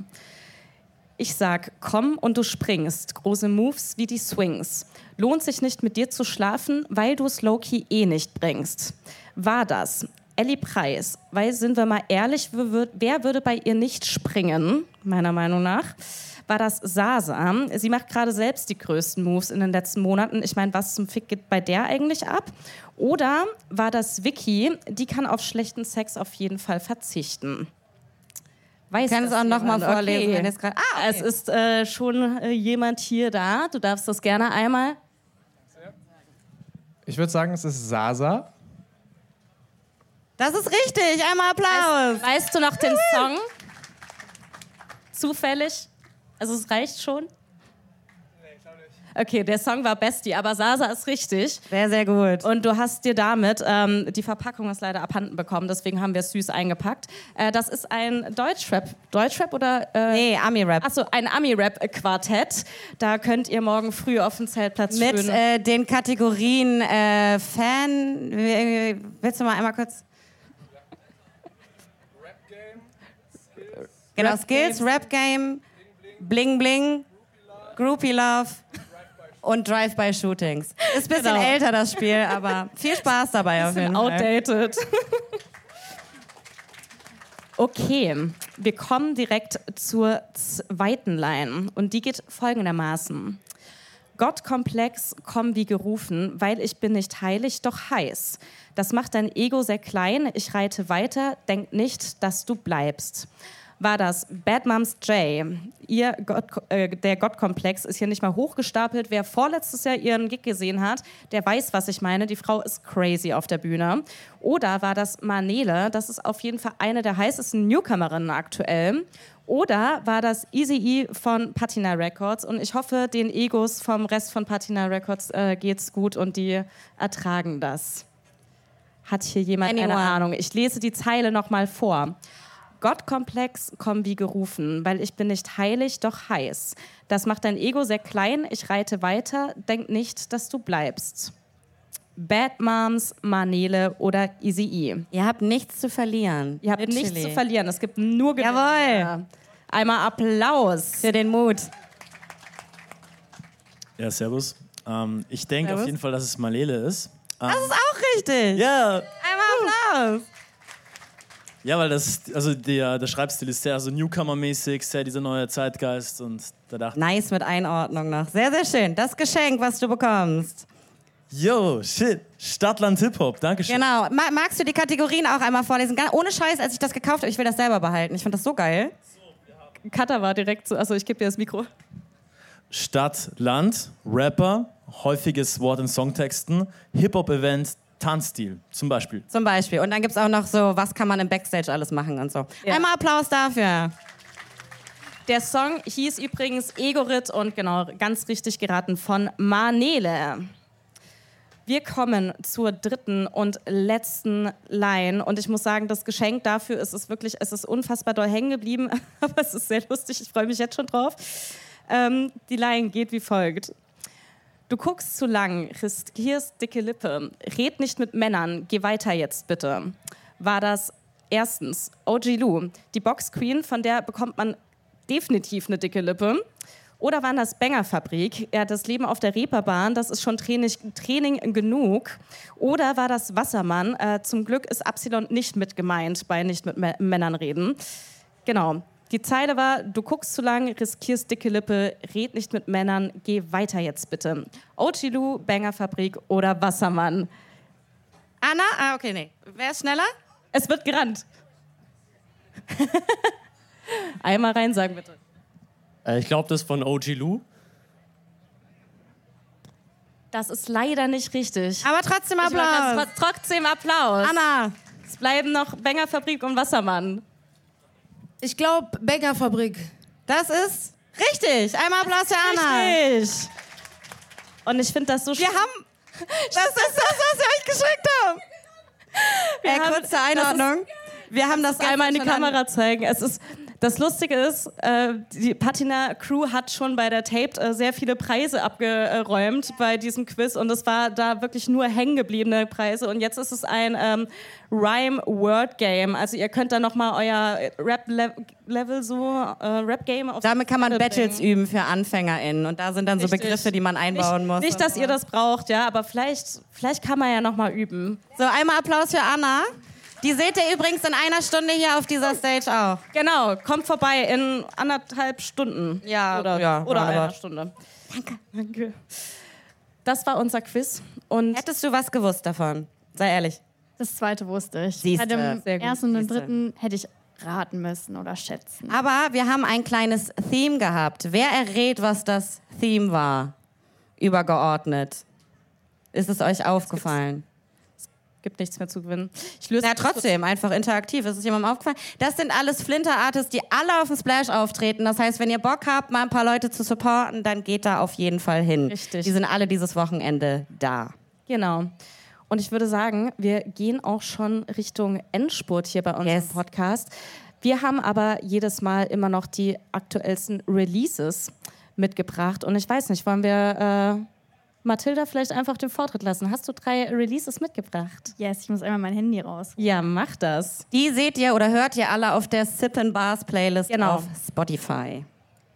Ich sag, komm und du springst. Große Moves wie die Swings. Lohnt sich nicht mit dir zu schlafen, weil du es low-key eh nicht bringst. War das Ellie Preis? Weil, sind wir mal ehrlich, wer würde bei ihr nicht springen, meiner Meinung nach? War das Sasa? Sie macht gerade selbst die größten Moves in den letzten Monaten. Ich meine, was zum Fick geht bei der eigentlich ab? Oder war das Vicky? Die kann auf schlechten Sex auf jeden Fall verzichten. Weiß kann es auch noch mal vorlesen. Okay. Wenn es, grad, ah, okay. es ist äh, schon äh, jemand hier da. Du darfst das gerne einmal. Ich würde sagen, es ist Sasa. Das ist richtig. Einmal Applaus. Weißt, weißt du noch den Song? Zufällig? Also es reicht schon? Nee, ich glaube nicht. Okay, der Song war Bestie, aber Sasa ist richtig. Sehr, sehr gut. Und du hast dir damit, ähm, die Verpackung ist leider abhanden bekommen, deswegen haben wir es süß eingepackt. Äh, das ist ein Deutschrap. Deutschrap oder? Äh, nee, Ami-Rap. Achso, ein Ami-Rap-Quartett. Da könnt ihr morgen früh auf dem Zeltplatz mit schön äh, den Kategorien äh, Fan. Willst du mal einmal kurz? Rap-Game, Skills. Genau, Skills, Rap-Game, Bling Bling, Groupie Love und Drive-by-Shootings. Ist ein bisschen Genau. älter, das Spiel, aber viel Spaß dabei auf jeden Fall. Outdated. Okay, wir kommen direkt zur zweiten Line und die geht folgendermaßen. Gottkomplex, komm wie gerufen, weil ich bin nicht heilig, doch heiß. Das macht dein Ego sehr klein, ich reite weiter, denk nicht, dass du bleibst. War das Bad Moms J. Ihr Gott, äh, der Gottkomplex ist hier nicht mal hochgestapelt. Wer vorletztes Jahr ihren Gig gesehen hat, der weiß, was ich meine. Die Frau ist crazy auf der Bühne. Oder war das Manele? Das ist auf jeden Fall eine der heißesten Newcomerinnen aktuell. Oder war das Eazy-E von Patina Records? Und ich hoffe, den Egos vom Rest von Patina Records äh, geht's gut und die ertragen das. Hat hier jemand Anyone. eine Ahnung? Ich lese die Zeile noch mal vor. Gottkomplex, komm wie gerufen, weil ich bin nicht heilig, doch heiß. Das macht dein Ego sehr klein, ich reite weiter, denk nicht, dass du bleibst. Bad Moms, Manele oder Eazy-E. Ihr habt nichts zu verlieren. Ihr habt Literally. nichts zu verlieren, es gibt nur Gewinner. Jawohl. Einmal Applaus. Für den Mut. Ja, servus. Ähm, ich denke Servus. auf jeden Fall, dass es Malele ist. Ähm, Das ist auch richtig. ja, Einmal Applaus. ja, weil das, also der, der Schreibstil ist sehr so Newcomer-mäßig, sehr dieser neue Zeitgeist und da dachte Nice mit Einordnung noch. Sehr, sehr schön. Das Geschenk, was du bekommst. ich, yo, shit, Stadtland Hip-Hop, dankeschön. Genau. Ma- magst du die Kategorien auch einmal vorlesen? Ganz ohne Scheiß, als ich das gekauft habe, ich will das selber behalten. Ich finde das so geil. Cutter war direkt so, also ich gebe dir das Mikro. Stadt, Land, Rapper, häufiges Wort in Songtexten, Hip-Hop-Event, Tanzstil, zum Beispiel. Zum Beispiel. Und dann gibt es auch noch so, was kann man im Backstage alles machen und so. Ja. Einmal Applaus dafür. Der Song hieß übrigens Egorit und genau, ganz richtig geraten von Manele. Wir kommen zur dritten und letzten Line und ich muss sagen, das Geschenk dafür ist es wirklich, es ist unfassbar doll hängen geblieben, aber es ist sehr lustig, ich freue mich jetzt schon drauf. Ähm, die Line geht wie folgt. Du guckst zu lang, riskierst dicke Lippe, red nicht mit Männern, geh weiter jetzt bitte. War das erstens O G Lou, die Boxqueen, von der bekommt man definitiv eine dicke Lippe. Oder waren das Banger-Fabrik? Ja, das Leben auf der Reeperbahn, das ist schon Training, Training genug. Oder war das Wassermann? Äh, zum Glück ist Absilon nicht mit gemeint bei nicht mit M- Männern reden. Genau. Die Zeile war, du guckst zu lang, riskierst dicke Lippe, red nicht mit Männern, geh weiter jetzt bitte. O G Lou, Banger-Fabrik oder Wassermann? Anna? Ah, okay, nee. Wer ist schneller? Es wird gerannt. Einmal rein sagen, bitte. Äh, ich glaube, das ist von O G Lou. Das ist leider nicht richtig. Aber trotzdem Ich wollte Applaus. das tr- trotzdem Applaus. Anna. Es bleiben noch Banger-Fabrik und Wassermann. Ich glaube, Bäckerfabrik. Das ist richtig. Einmal Applaus für Anna. Richtig. Und ich finde das so Wir haben... Das ist das, was wir euch geschickt haben. Wir äh, haben- kurze Einordnung. Wir haben das Ganze einmal in die schon an- Kamera zeigen. Es ist, das Lustige ist, äh, die Patina Crew hat schon bei der Taped äh, sehr viele Preise abgeräumt bei diesem Quiz und es war da wirklich nur hängen gebliebene Preise und jetzt ist es ein ähm, Rhyme-Word-Game. Also ihr könnt da nochmal euer Rap-Level so, äh, Rap-Game auf Damit kann man die Bühne Battles bringen. üben für AnfängerInnen. Und da sind dann so Richtig. Begriffe, die man einbauen nicht, muss. Nicht, dass ihr das braucht, ja, aber vielleicht, vielleicht kann man ja nochmal üben. So, einmal Applaus für Anna. Die seht ihr übrigens in einer Stunde hier auf dieser Stage auch. Genau, kommt vorbei in anderthalb Stunden. Ja, oder, ja, oder roundabout. einer Stunde. Danke. Danke. Das war unser Quiz. Und Hättest du was gewusst davon? Sei ehrlich. Das zweite wusste ich. Siehste, Bei dem sehr gut, ersten und dem siehste. dritten hätte ich raten müssen oder schätzen. Aber wir haben ein kleines Theme gehabt. Wer errät, was das Theme war? Übergeordnet. Ist es euch aufgefallen? gibt nichts mehr zu gewinnen. Ich löse Ja, trotzdem, einfach interaktiv. Ist es jemandem aufgefallen? Das sind alles Flinter-Artists, die alle auf dem Splash auftreten. Das heißt, wenn ihr Bock habt, mal ein paar Leute zu supporten, dann geht da auf jeden Fall hin. Richtig. Die sind alle dieses Wochenende da. Genau. Und ich würde sagen, wir gehen auch schon Richtung Endspurt hier bei unserem Yes. Podcast. Wir haben aber jedes Mal immer noch die aktuellsten Releases mitgebracht. Und ich weiß nicht, wollen wir äh, Mathilda vielleicht einfach den Vortritt lassen? Hast du drei Releases mitgebracht? Yes, ich muss einmal mein Handy raus. Ja, mach das. Die seht ihr oder hört ihr alle auf der Sip and Bars Playlist Genau. auf Spotify.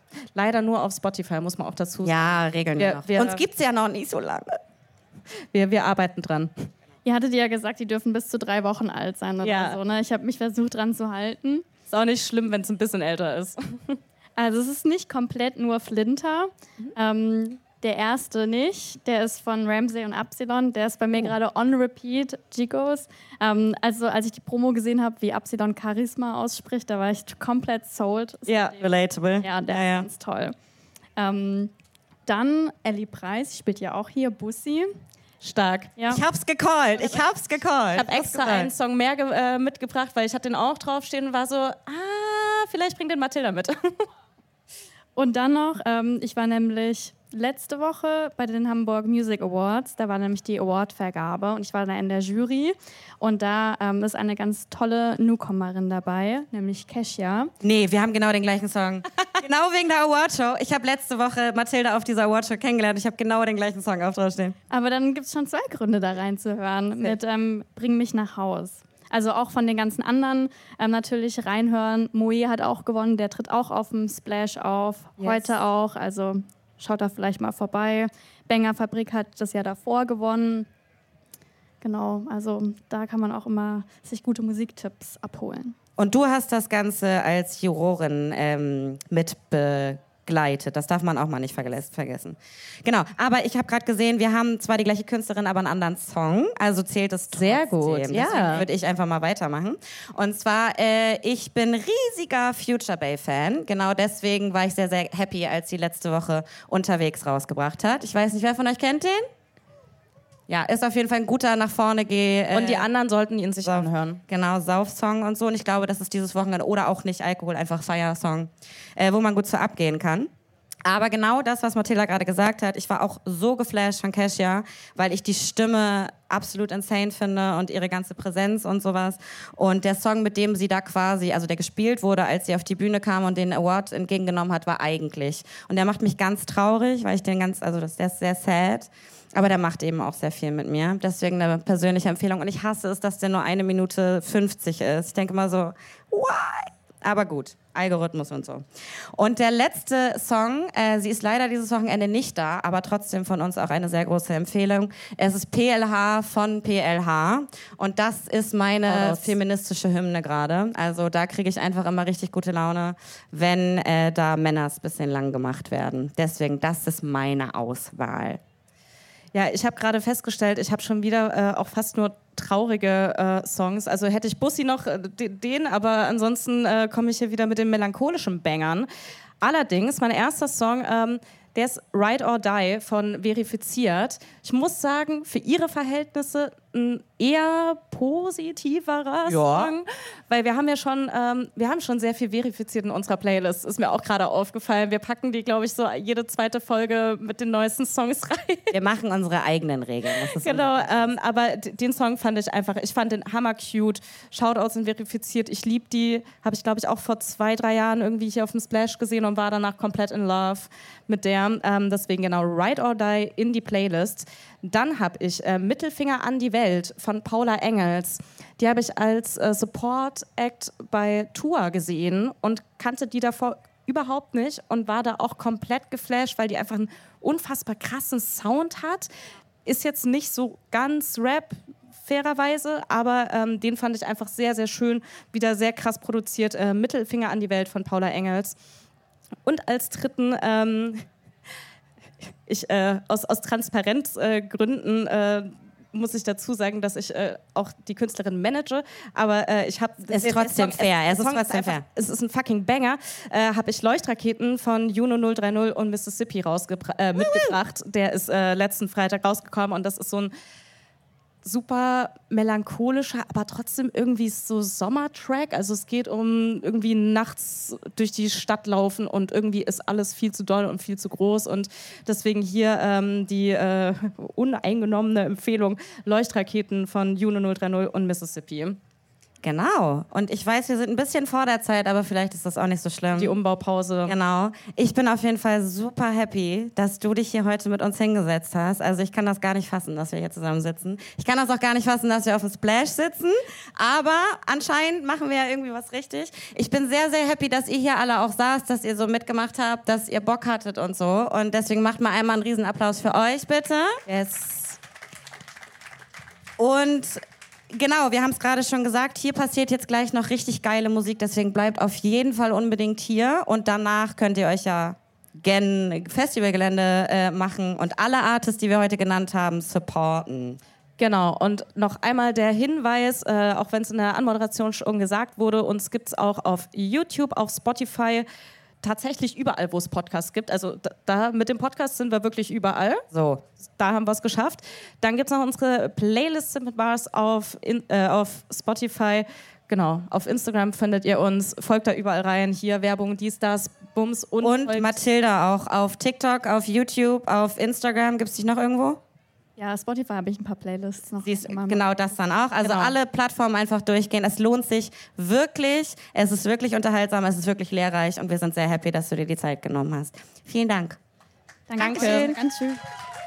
Leider nur auf Spotify, muss man auch dazu sagen. Ja, regeln wir Wir- noch. wir- Uns gibt's ja noch nicht so lange. Wir, wir arbeiten dran. Ihr hattet ja gesagt, die dürfen bis zu drei Wochen alt sein oder Ja. so. Ne? Ich habe mich versucht, dran zu halten. Ist auch nicht schlimm, wenn es ein bisschen älter ist. Also es ist nicht komplett nur Flinter. Ähm, der erste nicht. Der ist von Ramsey und Absilon. Der ist bei mir gerade on repeat, Chicos. Ähm, also als ich die Promo gesehen habe, wie Absilon Charisma ausspricht, da war ich komplett sold. Ja, relatable. Ja, der ja, ja. ist ganz toll. Ähm, dann Ellie Preis, spielt ja auch hier Bussi. Stark. Ja. Ich hab's gecallt, ich hab's gecallt. Ich habe extra einen Song mehr ge äh, mitgebracht, weil ich hatte den auch draufstehen und war so, ah, vielleicht bringt den Mathilda mit. Und dann noch, ähm, ich war nämlich letzte Woche bei den Hamburg Music Awards. Da war nämlich die Awardvergabe und ich war da in der Jury. Und da ähm, ist eine ganz tolle Newcomerin dabei, nämlich Kesha. Nee, wir haben genau den gleichen Song. Genau wegen der Awardshow. Ich habe letzte Woche Mathilda auf dieser Awardshow kennengelernt. Ich habe genau den gleichen Song auf draufstehen. Aber dann gibt es schon zwei Gründe, da reinzuhören mit ähm, Bring mich nach Haus. Also auch von den ganzen anderen ähm, natürlich reinhören. Moe hat auch gewonnen, der tritt auch auf dem Splash auf. Yes. Heute auch, also schaut da vielleicht mal vorbei. Banger Fabrik hat das Jahr davor gewonnen. Genau, also da kann man auch immer sich gute Musiktipps abholen. Und du hast das Ganze als Jurorin ähm, mit begleitet. Das darf man auch mal nicht verges- vergessen. Genau, aber ich habe gerade gesehen, wir haben zwar die gleiche Künstlerin, aber einen anderen Song. Also zählt es trotzdem. Sehr gut, ja. Deswegen würde ich einfach mal weitermachen. Und zwar, äh, ich bin riesiger Future Bay-Fan. Genau deswegen war ich sehr, sehr happy, als sie letzte Woche Unterwegs rausgebracht hat. Ich weiß nicht, wer von euch kennt den? Ja, ist auf jeden Fall ein guter nach vorne geh. Äh, Und die anderen sollten ihn sich Sauf- anhören. Genau, Saufsong und so. Und ich glaube, das ist dieses Wochenende oder auch nicht Alkohol, einfach Feiersong, äh, wo man gut zu abgehen kann. Aber genau das, was Mathilda gerade gesagt hat, ich war auch so geflasht von Kesha, weil ich die Stimme absolut insane finde und ihre ganze Präsenz und sowas. Und der Song, mit dem sie da quasi, also der gespielt wurde, als sie auf die Bühne kam und den Award entgegengenommen hat, war Eigentlich. Und der macht mich ganz traurig, weil ich den ganz, also das, der ist sehr sad. Aber der macht eben auch sehr viel mit mir. Deswegen eine persönliche Empfehlung. Und ich hasse es, dass der nur eine Minute fünfzig ist. Ich denke mal so, why? Aber gut, Algorithmus und so. Und der letzte Song, äh, sie ist leider dieses Wochenende nicht da, aber trotzdem von uns auch eine sehr große Empfehlung. Es ist P L H von P L H. Und das ist meine feministische Hymne gerade. Also da kriege ich einfach immer richtig gute Laune, wenn äh, da Männers ein bisschen lang gemacht werden. Deswegen, das ist meine Auswahl. Ja, ich habe gerade festgestellt, ich habe schon wieder äh, auch fast nur traurige äh, Songs. Also hätte ich Bussi noch äh, den, aber ansonsten äh, komme ich hier wieder mit den melancholischen Bangern. Allerdings, mein erster Song, ähm, der ist Ride or Die von Verifiziert. Ich muss sagen, für ihre Verhältnisse ein eher positiverer Ja. Song, weil wir haben ja schon, ähm, wir haben schon sehr viel verifiziert in unserer Playlist. Ist mir auch gerade aufgefallen. Wir packen die, glaube ich, so jede zweite Folge mit den neuesten Songs rein. Wir machen unsere eigenen Regeln. Das ist Genau, ähm, aber d- den Song fand ich einfach, ich fand den hammer cute. Shoutouts sind verifiziert, ich liebe die. Habe ich, glaube ich, auch vor zwei, drei Jahren irgendwie hier auf dem Splash gesehen und war danach komplett in love mit der. Ähm, deswegen genau, Ride or Die in die Playlist. Dann habe ich äh, Mittelfinger an die Welt von Paula Engels. Die habe ich als äh, Support-Act bei Tour gesehen und kannte die davor überhaupt nicht und war da auch komplett geflasht, weil die einfach einen unfassbar krassen Sound hat. Ist jetzt nicht so ganz Rap, fairerweise, aber ähm, den fand ich einfach sehr, sehr schön. Wieder sehr krass produziert. Äh, Mittelfinger an die Welt von Paula Engels. Und als dritten, ähm, ich, äh, aus, aus Transparenzgründen äh, muss ich dazu sagen, dass ich äh, auch die Künstlerin manage, aber äh, ich habe... Es ist trotzdem fair, es ist trotzdem fair. Es ist ein fucking Banger. Äh, habe ich Leuchtraketen von Juno null drei null und Mississippi rausgebra- äh, mitgebracht. Der ist äh, letzten Freitag rausgekommen und das ist so ein super melancholischer, aber trotzdem irgendwie so Sommertrack. Also es geht um irgendwie nachts durch die Stadt laufen und irgendwie ist alles viel zu doll und viel zu groß und deswegen hier ähm, die äh, uneingenommene Empfehlung Leuchtraketen von Juno null drei null und Mississippi. Genau. Und ich weiß, wir sind ein bisschen vor der Zeit, aber vielleicht ist das auch nicht so schlimm. Die Umbaupause. Genau. Ich bin auf jeden Fall super happy, dass du dich hier heute mit uns hingesetzt hast. Also ich kann das gar nicht fassen, dass wir hier zusammen sitzen. Ich kann das auch gar nicht fassen, dass wir auf dem Splash sitzen. Aber anscheinend machen wir ja irgendwie was richtig. Ich bin sehr, sehr happy, dass ihr hier alle auch saßt, dass ihr so mitgemacht habt, dass ihr Bock hattet und so. Und deswegen macht mal einmal einen Riesenapplaus für euch, bitte. Yes. Und genau, wir haben es gerade schon gesagt, hier passiert jetzt gleich noch richtig geile Musik, deswegen bleibt auf jeden Fall unbedingt hier und danach könnt ihr euch ja gen Festivalgelände äh, machen und alle Artists, die wir heute genannt haben, supporten. Genau, und noch einmal der Hinweis, äh, auch wenn es in der Anmoderation schon gesagt wurde, uns gibt es auch auf YouTube, auf Spotify, tatsächlich überall, wo es Podcasts gibt. Also da, da mit dem Podcast sind wir wirklich überall. So. Da haben wir es geschafft. Dann gibt es noch unsere Playlist mit Bars auf, in, äh, auf Spotify. Genau, auf Instagram findet ihr uns. Folgt da überall rein. Hier Werbung, dies, das, Bums. Und, und Mathilda auch auf TikTok, auf YouTube, auf Instagram. Gibt es dich noch irgendwo? Ja, Spotify habe ich ein paar Playlists noch. Siehst, genau das dann auch. Also genau. Alle Plattformen einfach durchgehen. Es lohnt sich wirklich. Es ist wirklich unterhaltsam, es ist wirklich lehrreich und wir sind sehr happy, dass du dir die Zeit genommen hast. Vielen Dank. Danke. Danke. Ganz schön.